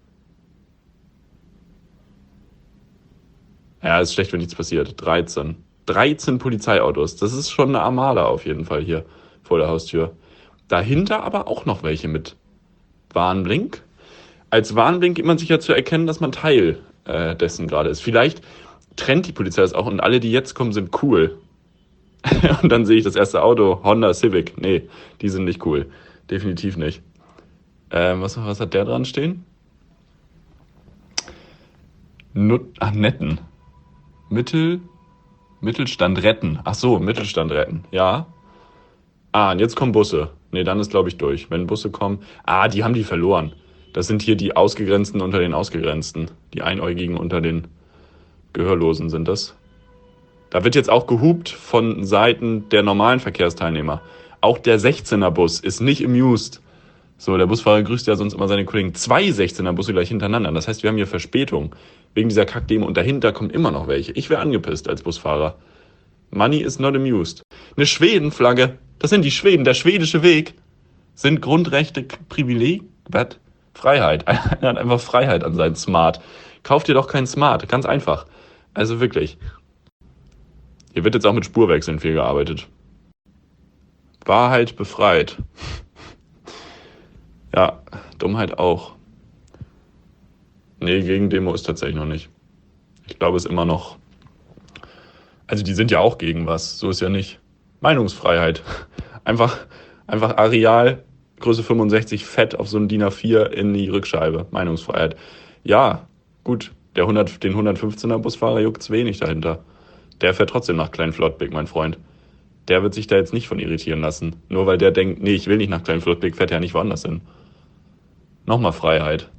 Ja, ist schlecht, wenn nichts passiert. 13. 13 Polizeiautos. Das ist schon eine Armada auf jeden Fall hier vor der Haustür. Dahinter aber auch noch welche mit Warnblink. Als Warnblink gibt man sich ja zu erkennen, dass man Teil dessen gerade ist. Vielleicht trennt die Polizei das auch und alle, die jetzt kommen, sind cool. Und dann sehe ich das erste Auto, Honda Civic. Nee, die sind nicht cool. Definitiv nicht. Was hat der dran stehen? Netten. Mittelstand retten. Ach so, Mittelstand retten. Ja. Und jetzt kommen Busse. Nee, dann ist, glaube ich, durch. Wenn Busse kommen... die haben die verloren. Das sind hier die Ausgegrenzten unter den Ausgegrenzten. Die Einäugigen unter den Gehörlosen sind das. Da wird jetzt auch gehupt von Seiten der normalen Verkehrsteilnehmer. Auch der 16er-Bus ist nicht amused. So, der Busfahrer grüßt ja sonst immer seine Kollegen. 2 16er-Busse gleich hintereinander. Das heißt, wir haben hier Verspätung. Wegen dieser Kackdemo. Und dahinter kommen immer noch welche. Ich wäre angepisst als Busfahrer. Money is not amused. Eine Schwedenflagge. Das sind die Schweden. Der schwedische Weg sind Grundrechte, Privileg, Freiheit. Er hat einfach Freiheit an seinen Smart. Kauft dir doch keinen Smart. Ganz einfach. Also wirklich. Hier wird jetzt auch mit Spurwechseln viel gearbeitet. Wahrheit befreit. Ja, Dummheit auch. Nee, Gegendemo ist tatsächlich noch nicht. Ich glaube, es ist immer noch... Also die sind ja auch gegen was, so ist ja nicht. Meinungsfreiheit. Einfach Areal, Größe 65, fett auf so ein DIN A4 in die Rückscheibe. Meinungsfreiheit. Ja, gut, den 115er Busfahrer juckt's wenig dahinter. Der fährt trotzdem nach Klein-Flottbek, mein Freund. Der wird sich da jetzt nicht von irritieren lassen. Nur weil der denkt, nee, ich will nicht nach Klein-Flottbek, fährt er nicht woanders hin. Nochmal Freiheit.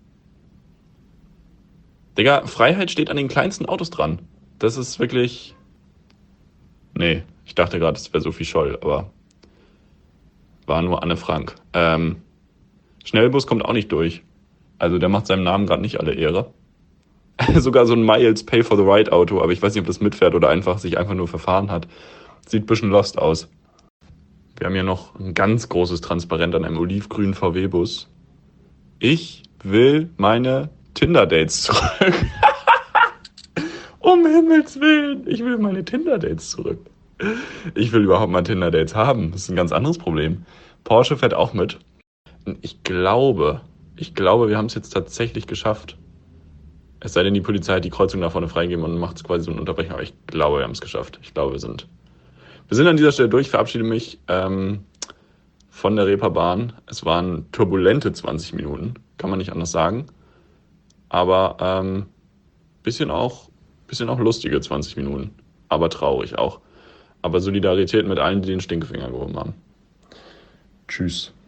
Digga, Freiheit steht an den kleinsten Autos dran. Das ist wirklich... Nee, ich dachte gerade, es wäre Sophie Scholl, aber war nur Anne Frank. Schnellbus kommt auch nicht durch. Also der macht seinem Namen gerade nicht alle Ehre. Sogar so ein Miles Pay for the Ride Auto, aber ich weiß nicht, ob das mitfährt oder sich einfach nur verfahren hat. Sieht ein bisschen lost aus. Wir haben hier noch ein ganz großes Transparent an einem olivgrünen VW-Bus. Ich will meine Tinder-Dates zurück. Um Himmels Willen, ich will meine Tinder-Dates zurück. Ich will überhaupt mal Tinder-Dates haben. Das ist ein ganz anderes Problem. Porsche fährt auch mit. Ich glaube, wir haben es jetzt tatsächlich geschafft. Es sei denn, die Polizei hat die Kreuzung da vorne freigegeben und macht es quasi so eine Unterbrechung. Aber ich glaube, wir haben es geschafft. Ich glaube, wir sind an dieser Stelle durch. Ich verabschiede mich von der Reeperbahn. Es waren turbulente 20 Minuten. Kann man nicht anders sagen. Aber bisschen auch lustige 20 Minuten. Aber traurig auch. Aber Solidarität mit allen, die den Stinkefinger gehoben haben. Tschüss.